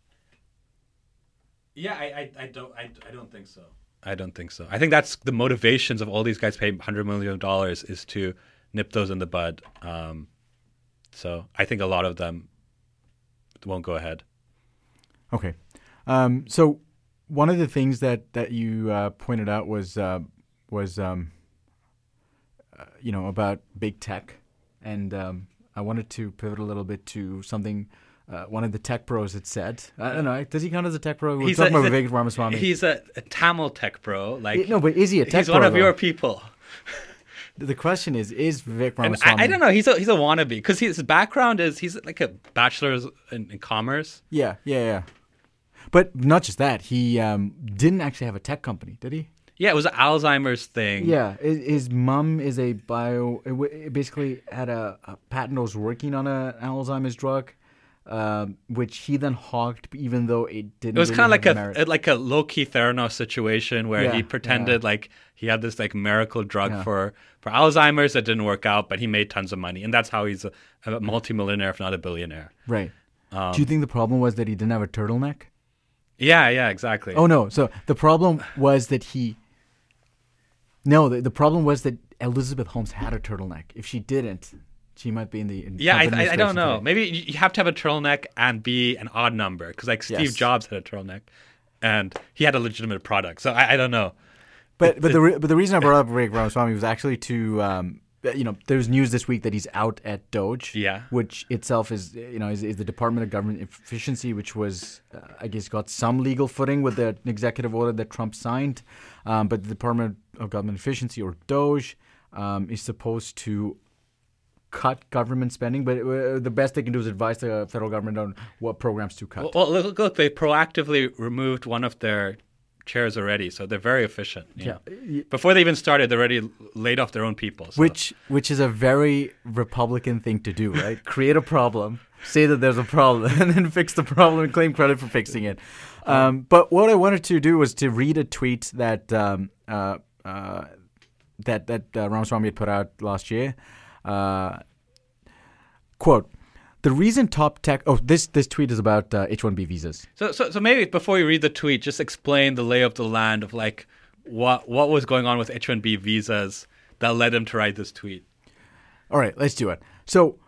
Speaker 2: Yeah, I, I, I don't I, I don't think so. I don't think so. I think that's the motivations of all these guys paying one hundred million dollars is to nip those in the bud. Um, so I think a lot of them won't go ahead.
Speaker 1: Okay. Um, so one of the things that that you uh, pointed out was uh, was um, uh, you know, about big tech, and um, I wanted to pivot a little bit to something. Uh, one of the tech bros had said, I don't know, does he count as a tech bro? We're
Speaker 2: He's
Speaker 1: talking
Speaker 2: a,
Speaker 1: about
Speaker 2: he's
Speaker 1: Vivek Ramaswamy.
Speaker 2: He's a, a Tamil tech bro. Like
Speaker 1: no, but is he a tech
Speaker 2: he's
Speaker 1: bro?
Speaker 2: He's one of
Speaker 1: though?
Speaker 2: your people.
Speaker 1: The question is, is Vivek
Speaker 2: And
Speaker 1: Ramaswamy?
Speaker 2: I, I don't know. He's a he's a wannabe because his background is he's like a bachelor's in, in commerce.
Speaker 1: Yeah, yeah, yeah. But not just that, he um, didn't actually have a tech company, did he?
Speaker 2: Yeah, it was an Alzheimer's thing.
Speaker 1: Yeah, his, his mom is a bio. It, w- it basically had a, a patent that was working on a, an Alzheimer's drug. Um, which he then hogged, even though it didn't.
Speaker 2: It was
Speaker 1: really
Speaker 2: kind of like a
Speaker 1: merit.
Speaker 2: like a low key Theranos situation where
Speaker 1: Yeah,
Speaker 2: he pretended
Speaker 1: yeah.
Speaker 2: like he had this like miracle drug
Speaker 1: Yeah.
Speaker 2: for, for Alzheimer's that didn't work out, but he made tons of money, and that's how he's a, a multimillionaire, if not a billionaire.
Speaker 1: Right.
Speaker 2: Um,
Speaker 1: Do you think the problem was that he didn't have a turtleneck?
Speaker 2: Yeah, yeah, exactly.
Speaker 1: Oh no! So the problem was that he. No, the, the problem was that Elizabeth Holmes had a turtleneck. If she didn't, she might be in the. In
Speaker 2: yeah, I,
Speaker 1: Trump
Speaker 2: I, I don't
Speaker 1: administration
Speaker 2: know.
Speaker 1: today.
Speaker 2: Maybe you you have to have a turtleneck and be an odd number because like Steve
Speaker 1: Yes.
Speaker 2: Jobs had a turtleneck, and he had a legitimate product. So I, I don't know.
Speaker 1: But but the re- but the reason I brought up Vivek Ramaswamy was actually to um, you know, there's news this week that he's out at Doge,
Speaker 2: Yeah.
Speaker 1: which itself is you know is, is the Department of Government Efficiency, which was uh, I guess got some legal footing with the executive order that Trump signed, um, but the Department of Government Efficiency, or Doge, um, is supposed to cut government spending, but uh, the best they can do is advise the federal government on what programs to cut.
Speaker 2: Well, well look, look, they proactively removed one of their chairs already, so they're very efficient. you
Speaker 1: Yeah.
Speaker 2: know. Before they even started, they already laid off their own people. So.
Speaker 1: Which which is a very Republican thing to do, right? Create a problem, say that there's a problem, and then fix the problem and claim credit for fixing it. Um, but what I wanted to do was to read a tweet that um, uh, uh, that that uh, Ramaswamy had put out last year. Uh, quote: The reason top tech. Oh, this this tweet is about uh, H one B visas.
Speaker 2: So, so, so maybe before you read the tweet, just explain the lay of the land of like what what was going on with H one B visas that led him to write this tweet.
Speaker 1: All right, let's do it. So,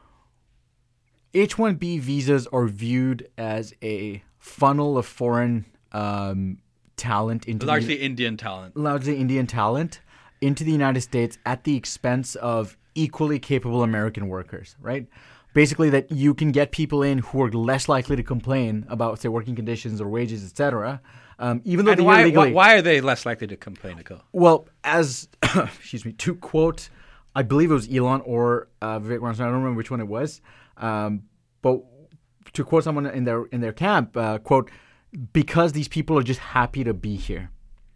Speaker 1: H one B visas are viewed as a funnel of foreign um, talent into
Speaker 2: largely
Speaker 1: the,
Speaker 2: Indian talent,
Speaker 1: largely Indian talent into the United States at the expense of equally capable American workers, right? Basically, that you can get people in who are less likely to complain about, say, working conditions or wages, et cetera. Um, even though
Speaker 2: and
Speaker 1: they're
Speaker 2: why,
Speaker 1: legally,
Speaker 2: why are they less likely to complain, Nikhil?
Speaker 1: Well, as excuse me, to quote, I believe it was Elon or uh, Vivek Ramaswamy, I don't remember which one it was, um, but to quote someone in their in their camp, uh, quote, because these people are just happy to be here.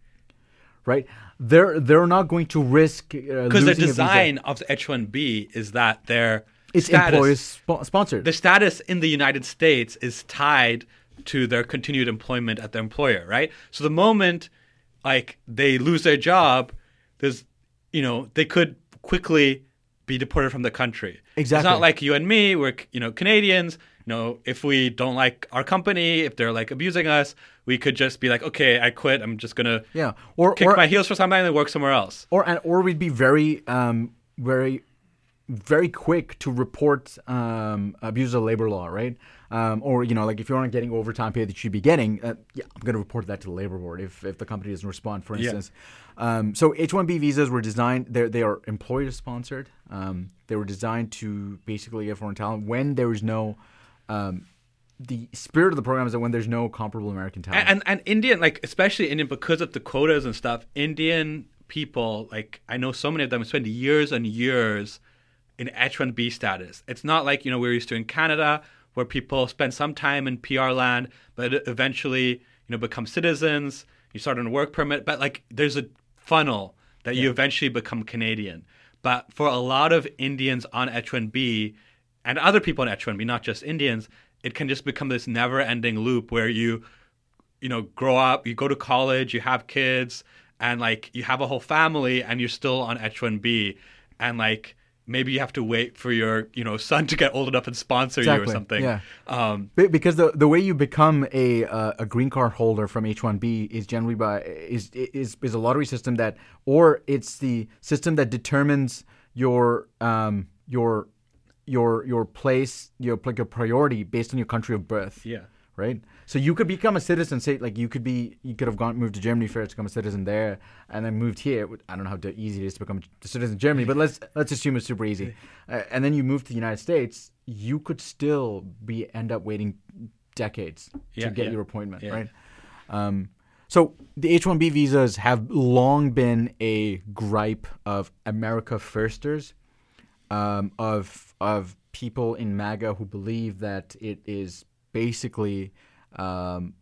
Speaker 1: Right, they're they're not going to risk because uh,
Speaker 2: the design of the H one B is that their
Speaker 1: it's
Speaker 2: status,
Speaker 1: employer sp- sponsored.
Speaker 2: The status in the United States is tied to their continued employment at their employer, right? So the moment like they lose their job, there's you know they could quickly be deported from the country.
Speaker 1: Exactly.
Speaker 2: It's not like you and me, we're you know Canadians. You know, if we don't like our company, if they're like abusing us, we could just be like, okay, I quit. I'm just gonna
Speaker 1: yeah, or
Speaker 2: kick
Speaker 1: or,
Speaker 2: my heels for some time and work somewhere else.
Speaker 1: Or and or we'd be very, um, very, very quick to report um, abuse of labor law, right? Um, or you know, like if you aren't getting overtime pay that you should be getting, uh, yeah, I'm gonna report that to the labor board if if the company doesn't respond, for instance. Yeah. Um, so H one B visas were designed. They they are employer sponsored. Um, they were designed to basically get foreign talent when there is no. Um, the spirit of the program is that when there's no comparable American talent.
Speaker 2: And, and and Indian, like especially Indian, because of the quotas and stuff, Indian people, like I know so many of them spend years and years in H one B status. It's not like, you know, we're used to in Canada where people spend some time in P R land, but eventually, you know, become citizens, you start on a work permit, but like there's a funnel that yeah. you eventually become Canadian. But for a lot of Indians on H one B, and other people in H one B, not just Indians, it can just become this never-ending loop where you, you know, grow up, you go to college, you have kids, and like you have a whole family, and you're still on H one B, and like maybe you have to wait for your, you know, son to get old enough and sponsor
Speaker 1: exactly.
Speaker 2: you or something.
Speaker 1: Yeah.
Speaker 2: Um,
Speaker 1: because the the way you become a uh, a green card holder from H one B is generally by is is is a lottery system that, or it's the system that determines your um your your your place, your like your priority based on your country of birth.
Speaker 2: Yeah.
Speaker 1: Right? So you could become a citizen, say like you could be you could have gone moved to Germany first to become a citizen there and then moved here. I don't know how easy it is to become a citizen in Germany, but let's let's assume it's super easy. Uh, and then you move to the United States, you could still be end up waiting decades
Speaker 2: yeah,
Speaker 1: to get
Speaker 2: yeah.
Speaker 1: your appointment,
Speaker 2: yeah.
Speaker 1: right? Um so the H one B visas have long been a gripe of America firsters. Um, of of people in MAGA who believe that it is basically, um,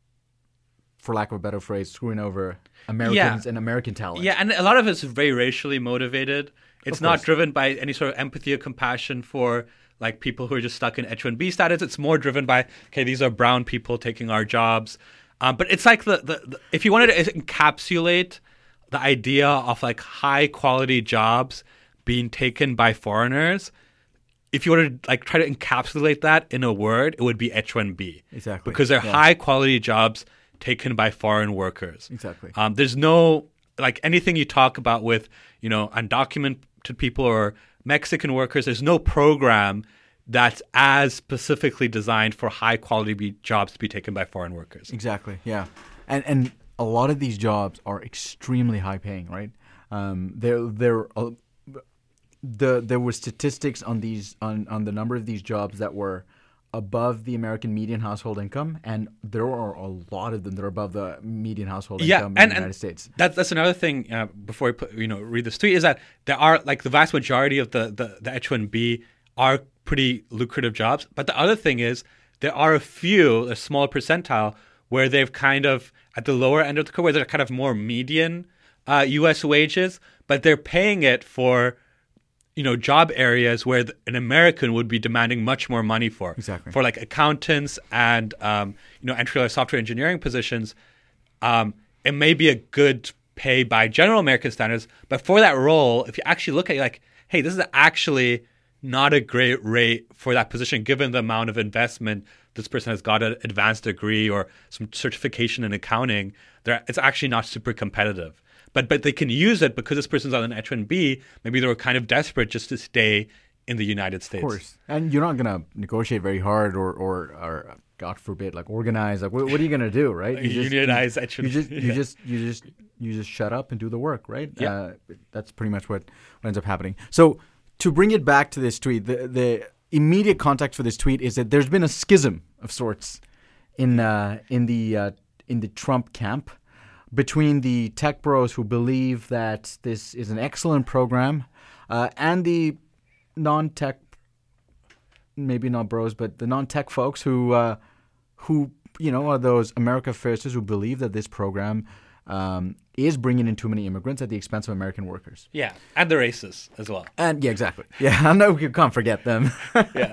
Speaker 1: for lack of a better phrase, screwing over Americans
Speaker 2: yeah.
Speaker 1: and American talent.
Speaker 2: Yeah, and a lot of it's very racially motivated. It's
Speaker 1: Of
Speaker 2: not
Speaker 1: course.
Speaker 2: driven by any sort of empathy or compassion for like people who are just stuck in H one B status. It's more driven by, okay, these are brown people taking our jobs. Um, but it's like the, the, the if you wanted to encapsulate the idea of like high quality jobs being taken by foreigners, if you were to like try to encapsulate that in a word, it would be H one B.
Speaker 1: Exactly.
Speaker 2: Because they're
Speaker 1: Yeah.
Speaker 2: high quality jobs taken by foreign workers.
Speaker 1: Exactly.
Speaker 2: Um, there's no, like anything you talk about with, you know, undocumented people or Mexican workers, there's no program that's as specifically designed for high quality be- jobs to be taken by foreign workers.
Speaker 1: Exactly. Yeah, and and a lot of these jobs are extremely high paying, right? Um, they're they're. Uh, The there were statistics on these on, on the number of these jobs that were above the American median household income, and there are a lot of them that are above the median household
Speaker 2: Yeah,
Speaker 1: income
Speaker 2: and,
Speaker 1: in the United
Speaker 2: and
Speaker 1: States.
Speaker 2: That's that's another thing. Uh, before we put, you know read this tweet, is that there are like the vast majority of the, the, the H one B are pretty lucrative jobs, but the other thing is there are a few, a small percentile, where they've kind of at the lower end of the curve, where they're kind of more median uh, U S wages, but they're paying it for, you know, job areas where the, an American would be demanding much more money for.
Speaker 1: Exactly.
Speaker 2: For like accountants and, um, you know, entry-level software engineering positions, um, it may be a good pay by general American standards. But for that role, if you actually look at it, like, hey, this is actually not a great rate for that position, given the amount of investment this person has got an advanced degree or some certification in accounting, it's actually not super competitive. But but they can use it because this person's on an H one B. Maybe they were kind of desperate just to stay in the United States.
Speaker 1: Of course. And you're not going to negotiate very hard or, or, or God forbid, like organize. Like, what, what are you going to do, right? You just,
Speaker 2: Unionize
Speaker 1: you,
Speaker 2: H one B.
Speaker 1: you just, you
Speaker 2: yeah.
Speaker 1: just, you just, you just shut up and do the work, right?
Speaker 2: Yeah.
Speaker 1: Uh, that's pretty much what, what ends up happening. So to bring it back to this tweet, the, the immediate context for this tweet is that there's been a schism of sorts in uh, in the uh, in the Trump camp between the tech bros who believe that this is an excellent program uh, and the non-tech, maybe not bros, but the non-tech folks who uh, who you know are those America firsters who believe that this program um, is bringing in too many immigrants at the expense of American workers.
Speaker 2: Yeah, and the racists as well.
Speaker 1: And yeah, exactly. Yeah, I know you can't forget them.
Speaker 2: yeah.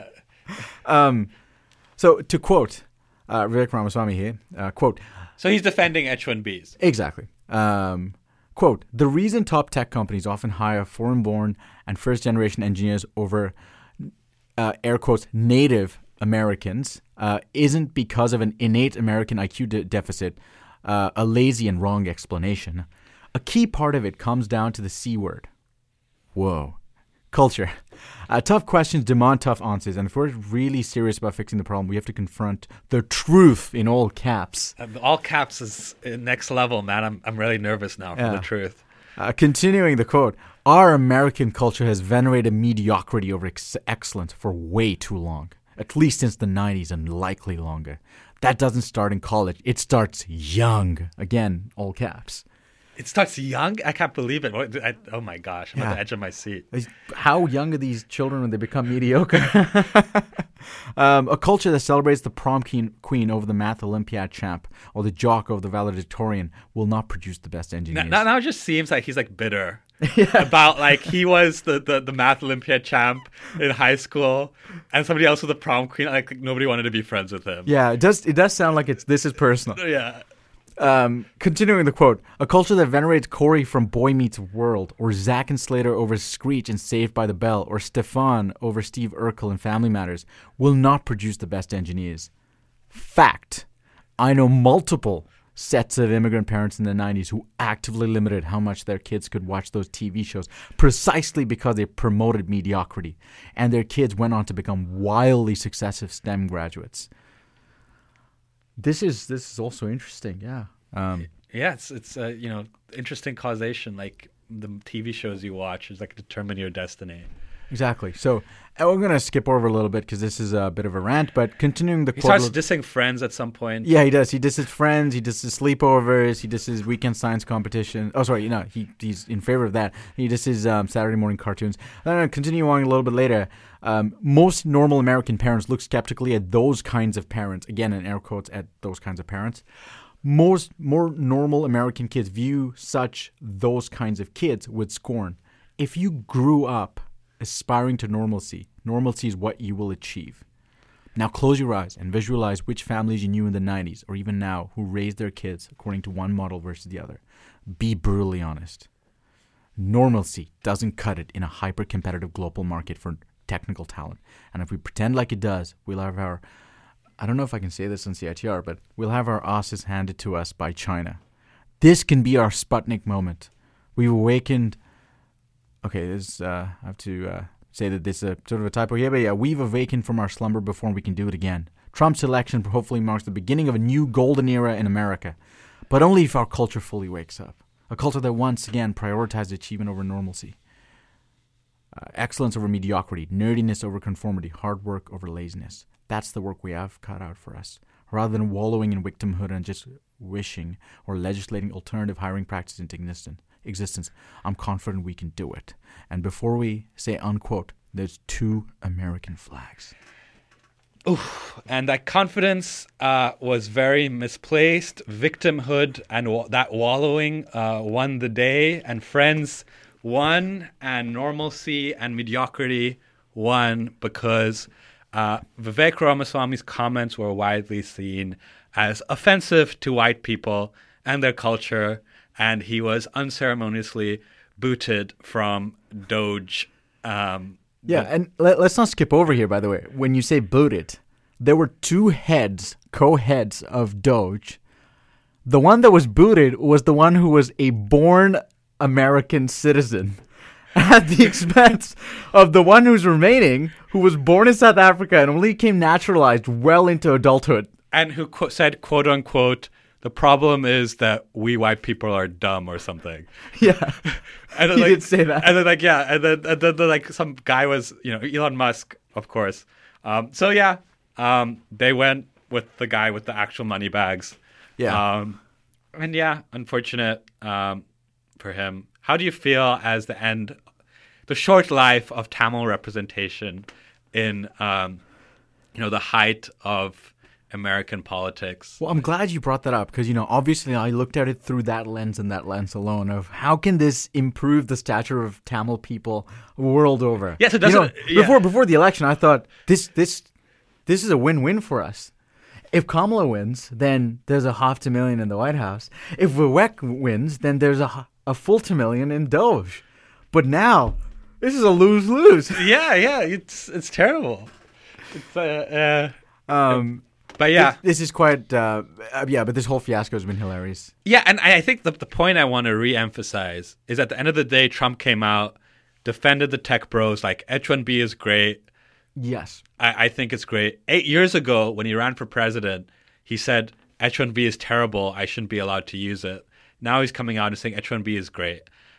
Speaker 1: Um, so to quote uh, Vivek Ramaswamy here, uh, quote.
Speaker 2: So he's defending H one Bs.
Speaker 1: Exactly. Um, quote, the reason top tech companies often hire foreign-born and first-generation engineers over, uh, air quotes, native Americans uh, isn't because of an innate American I Q de- deficit, uh, a lazy and wrong explanation. A key part of it comes down to the C word. Whoa. Culture. Uh, tough questions demand tough answers, and if we're really serious about fixing the problem, we have to confront the truth in all caps.
Speaker 2: Uh, all caps is next level, man. I'm I'm really nervous now for
Speaker 1: yeah.
Speaker 2: the truth.
Speaker 1: Uh, continuing the quote, our American culture has venerated mediocrity over ex- excellence for way too long, at least since the nineties and likely longer. That doesn't start in college. It starts young. Again, all caps.
Speaker 2: It starts young? I can't believe it. What, I, oh my gosh, I'm yeah. at the edge of my seat.
Speaker 1: How young are these children when they become mediocre? um, a culture that celebrates the prom queen over the math Olympiad champ or the jock over the valedictorian will not produce the best engineers.
Speaker 2: Now, now it just seems like he's like bitter yeah. about like he was the, the, the math Olympiad champ in high school and somebody else was the prom queen. Like nobody wanted to be friends with him.
Speaker 1: Yeah, it does. It does sound like it's this is personal.
Speaker 2: Yeah.
Speaker 1: Um, continuing the quote, a culture that venerates Corey from Boy Meets World, or Zack and Slater over Screech in Saved by the Bell, or Stefan over Steve Urkel in Family Matters, will not produce the best engineers. Fact. I know multiple sets of immigrant parents in the nineties who actively limited how much their kids could watch those T V shows precisely because they promoted mediocrity, and their kids went on to become wildly successful STEM graduates. This is this is also interesting, yeah. Um,
Speaker 2: yeah, it's it's uh, you know interesting causation. Like the T V shows you watch is like determine your destiny.
Speaker 1: Exactly. So and we're gonna skip over a little bit because this is a bit of a rant. But continuing the
Speaker 2: he
Speaker 1: quote,
Speaker 2: starts dissing Friends at some point.
Speaker 1: Yeah, he does. He disses Friends. He disses sleepovers. He disses weekend science competition. Oh, sorry, you know he he's in favor of that. He disses um, Saturday morning cartoons. Then continue on a little bit later. Um, most normal American parents look skeptically at those kinds of parents. Again, in air quotes, at those kinds of parents. Most more normal American kids view such those kinds of kids with scorn. If you grew up aspiring to normalcy, normalcy is what you will achieve. Now close your eyes and visualize which families you knew in the nineties or even now who raised their kids according to one model versus the other. Be brutally honest. Normalcy doesn't cut it in a hyper-competitive global market for technical talent. And if we pretend like it does, we'll have our, I don't know if I can say this on C I T R, but we'll have our asses handed to us by China. This can be our Sputnik moment. We've awakened, okay, this, uh, I have to uh, say that this is a, sort of a typo here, but yeah, we've awakened from our slumber before we can do it again. Trump's election hopefully marks the beginning of a new golden era in America, but only if our culture fully wakes up. A culture that once again prioritizes achievement over normalcy. Uh, excellence over mediocrity, nerdiness over conformity, hard work over laziness. That's the work we have cut out for us. Rather than wallowing in victimhood and just wishing or legislating alternative hiring practices into existence, I'm confident we can do it. And before we say unquote, there's two American flags.
Speaker 2: Oof. And that confidence uh, was very misplaced. Victimhood and wa- that wallowing uh, won the day. And Friends won, and normalcy and mediocrity won because uh, Vivek Ramaswamy's comments were widely seen as offensive to white people and their culture and he was unceremoniously booted from Doge. Um,
Speaker 1: Yeah, and let, let's not skip over here, by the way. When you say booted, there were two heads, co-heads of Doge. The one that was booted was the one who was a born American citizen at the expense of the one who's remaining, who was born in South Africa and only became naturalized well into adulthood.
Speaker 2: And who qu- said, quote unquote, the problem is that we white people are dumb or something.
Speaker 1: Yeah,
Speaker 2: and then,
Speaker 1: he
Speaker 2: like,
Speaker 1: did say that.
Speaker 2: And then like, yeah, and then, and then like some guy was, you know, Elon Musk, of course. Um, so yeah, um, they went with the guy with the actual money bags.
Speaker 1: Yeah.
Speaker 2: Um, and yeah, unfortunate um, for him. How do you feel as the end, the short life of Tamil representation in, um, you know, the height of American politics?
Speaker 1: Well, I'm glad you brought that up because, you know, obviously I looked at it through that lens and that lens alone of how can this improve the stature of Tamil people world over?
Speaker 2: Yes, it
Speaker 1: You know,
Speaker 2: doesn't. yeah.
Speaker 1: Before before the election, I thought this this this is a win-win for us. If Kamala wins, then there's a half to million in the White House. If Vivek wins, then there's a, a full to million in Doge. But now, this is a lose-lose.
Speaker 2: Yeah, yeah, it's it's terrible. It's uh, uh
Speaker 1: Um,
Speaker 2: but yeah,
Speaker 1: this, this is quite uh, uh, yeah. But this whole fiasco has been hilarious.
Speaker 2: yeah, and I I think the the point I want to re-emphasize is at the end of the day, Trump came out, defended the tech bros, like H one B is great.
Speaker 1: Yes.
Speaker 2: I, I think it's great. Eight years ago, when he ran for president, he said H one B is terrible. I shouldn't be allowed to use it. Now he's coming out and saying H one B is great.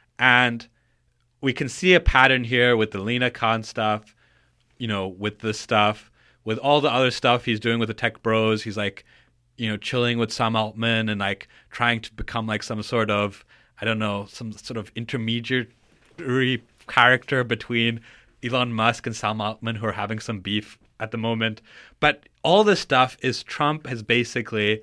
Speaker 2: And we can see a pattern here with the Lena Khan stuff, you know, with this stuff, with all the other stuff he's doing with the tech bros. He's like, you know, chilling with Sam Altman and like trying to become like some sort of, I don't know, some sort of intermediary character between Elon Musk and Sam Altman, who are having some beef at the moment. But all this stuff is Trump has basically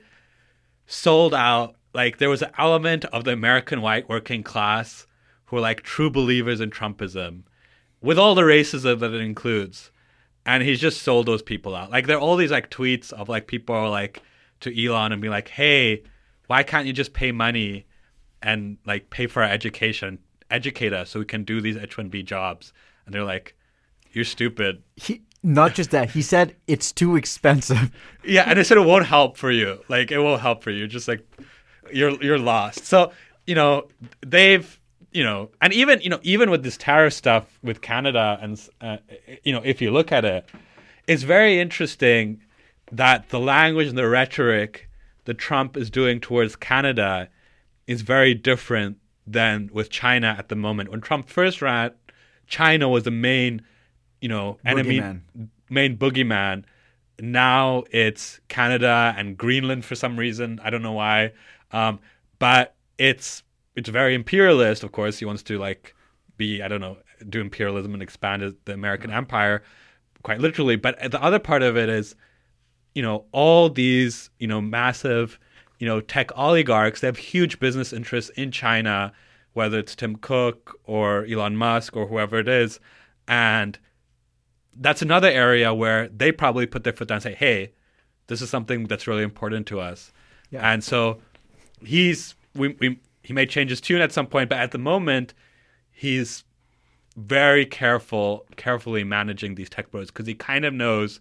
Speaker 2: sold out. Like there was an element of the American white working class who are like true believers in Trumpism with all the racism that it includes. And he's just sold those people out. Like there are all these like tweets of like people are like to Elon and be like, hey, why can't you just pay money and like pay for our education, educate us so we can do these H one B jobs? And they're like, you're stupid.
Speaker 1: He, not just that. He said it's too expensive.
Speaker 2: Yeah, and they said it won't help for you. Like, it won't help for you. Just like, you're you're lost. So, you know, they've, you know, and even, you know, even with this tariff stuff with Canada and, uh, you know, if you look at it, it's very interesting that the language and the rhetoric that Trump is doing towards Canada is very different than with China at the moment. When Trump first ran, China was the main, you know, enemy,
Speaker 1: Boogeyman.
Speaker 2: main boogeyman. Now it's Canada and Greenland for some reason. I don't know why. Um, but it's it's very imperialist, of course. He wants to like be, I don't know, do imperialism and expand the American empire quite literally. But the other part of it is, you know, all these, you know, massive, you know, tech oligarchs, they have huge business interests in China, whether it's Tim Cook or Elon Musk or whoever it is. And that's another area where they probably put their foot down and say, hey, this is something that's really important to us.
Speaker 1: Yeah.
Speaker 2: And so he's, we, we, he may change his tune at some point, but at the moment, he's very careful, carefully managing these tech bros because he kind of knows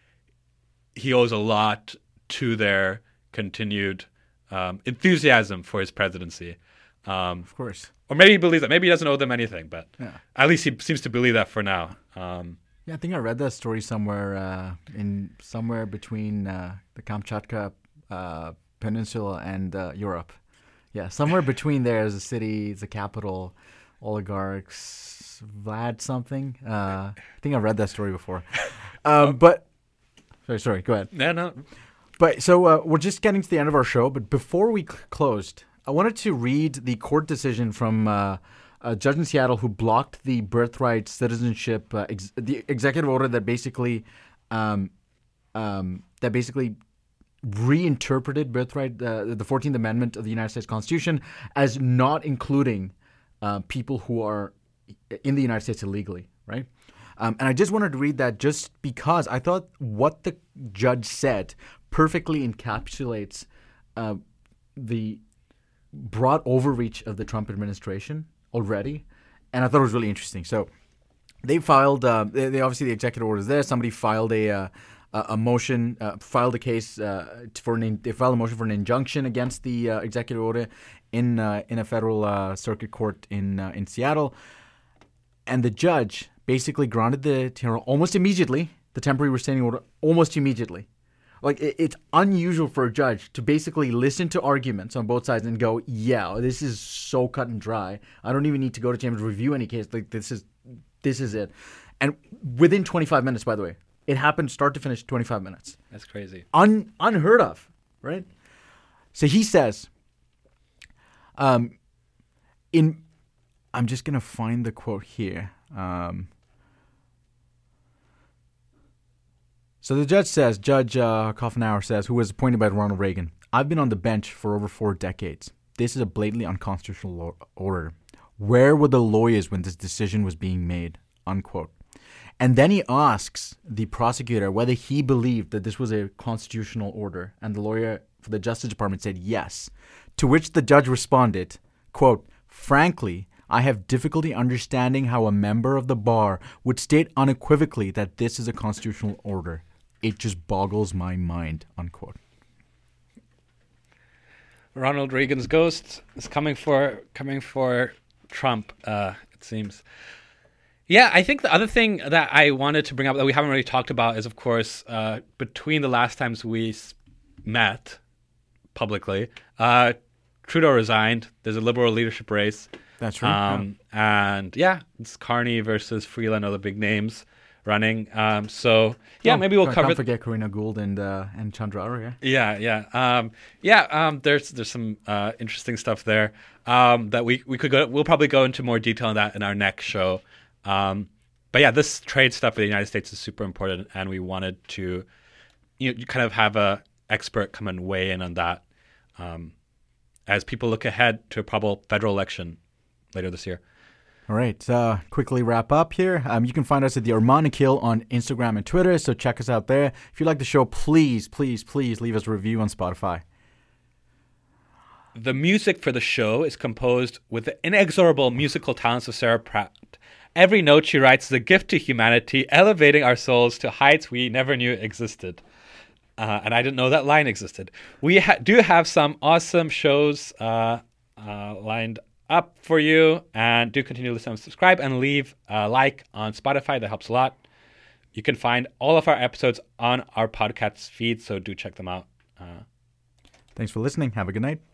Speaker 2: he owes a lot to their continued um, enthusiasm for his presidency. Um,
Speaker 1: Of course.
Speaker 2: or maybe he believes that. Maybe he doesn't owe them anything, but
Speaker 1: Yeah.
Speaker 2: at least he seems to believe that for now. Um,
Speaker 1: Yeah, I think I read that story somewhere uh, in somewhere between uh, the Kamchatka uh, Peninsula and uh, Europe. Yeah, somewhere between there is a city, it's a capital, oligarchs, Vlad something. Uh, I think I read that story before. Um, but sorry, sorry, go ahead.
Speaker 2: no, no.
Speaker 1: But so uh, we're just getting to the end of our show. But before we cl- closed, I wanted to read the court decision from uh, a judge in Seattle who blocked the birthright citizenship, uh, ex- the executive order that basically, um, um, that basically reinterpreted birthright, uh, the fourteenth Amendment of the United States Constitution as not including uh, people who are in the United States illegally, right? Um, and I just wanted to read that just because I thought what the judge said perfectly encapsulates uh, the broad overreach of the Trump administration already, and I thought it was really interesting. So they filed, uh, they, they obviously the executive order is there. Somebody filed a uh, a, a motion, uh, filed a case uh, for an in, they filed a motion for an injunction against the uh, executive order in uh, in a federal uh, circuit court in uh, in Seattle, and the judge basically granted the you know, almost immediately the temporary restraining order almost immediately. Like, it, it's unusual for a judge to basically listen to arguments on both sides and go, yeah, this is so cut and dry. I don't even need to go to chambers to review any case. Like, this is this is it. And within twenty-five minutes, by the way. It happened start to finish, twenty-five minutes.
Speaker 2: That's crazy.
Speaker 1: Un, unheard of, right? So he says, um, in, I'm just going to find the quote here. Um So the judge says, Judge uh, Kaufenauer says, who was appointed by Ronald Reagan, I've been on the bench for over four decades. This is a blatantly unconstitutional lo- order. Where were the lawyers when this decision was being made? Unquote. And then he asks the prosecutor whether he believed that this was a constitutional order. And the lawyer for the Justice Department said yes. To which the judge responded, quote, frankly, I have difficulty understanding how a member of the bar would state unequivocally that this is a constitutional order. It just boggles my mind, unquote.
Speaker 2: Ronald Reagan's ghost is coming for coming for Trump, uh, it seems. Yeah, I think the other thing that I wanted to bring up that we haven't really talked about is, of course, uh, between the last times we met publicly, uh, Trudeau resigned. There's a Liberal leadership race.
Speaker 1: That's right.
Speaker 2: Um, yeah. And yeah, it's Carney versus Freeland are the big names running. Um, so yeah,
Speaker 1: oh,
Speaker 2: maybe we'll
Speaker 1: don't,
Speaker 2: cover.
Speaker 1: Don't forget Karina Gould and uh, and Chandra Arya.
Speaker 2: Yeah, yeah, um, yeah. Um, there's there's some uh, interesting stuff there um, that we we could go. We'll probably go into more detail on that in our next show. Um, but yeah, this trade stuff with the United States is super important, and we wanted to, you know, kind of have a expert come and weigh in on that um, as people look ahead to a probable federal election later this year.
Speaker 1: All right. Uh, quickly wrap up here. Um, you can find us at the Armand Nikhil on Instagram and Twitter, so check us out there. If you like the show, please, please, please leave us a review on Spotify.
Speaker 2: The music for the show is composed with the inexorable musical talents of Sarah Pratt. Every note she writes is a gift to humanity, elevating our souls to heights we never knew existed. Uh, and I didn't know that line existed. We ha- do have some awesome shows uh, uh, lined up for you, and do continue to listen and subscribe and leave a like on Spotify. That helps a lot. You can find all of our episodes on our podcast feed, so do check them out. Uh,
Speaker 1: Thanks for listening. Have a good night.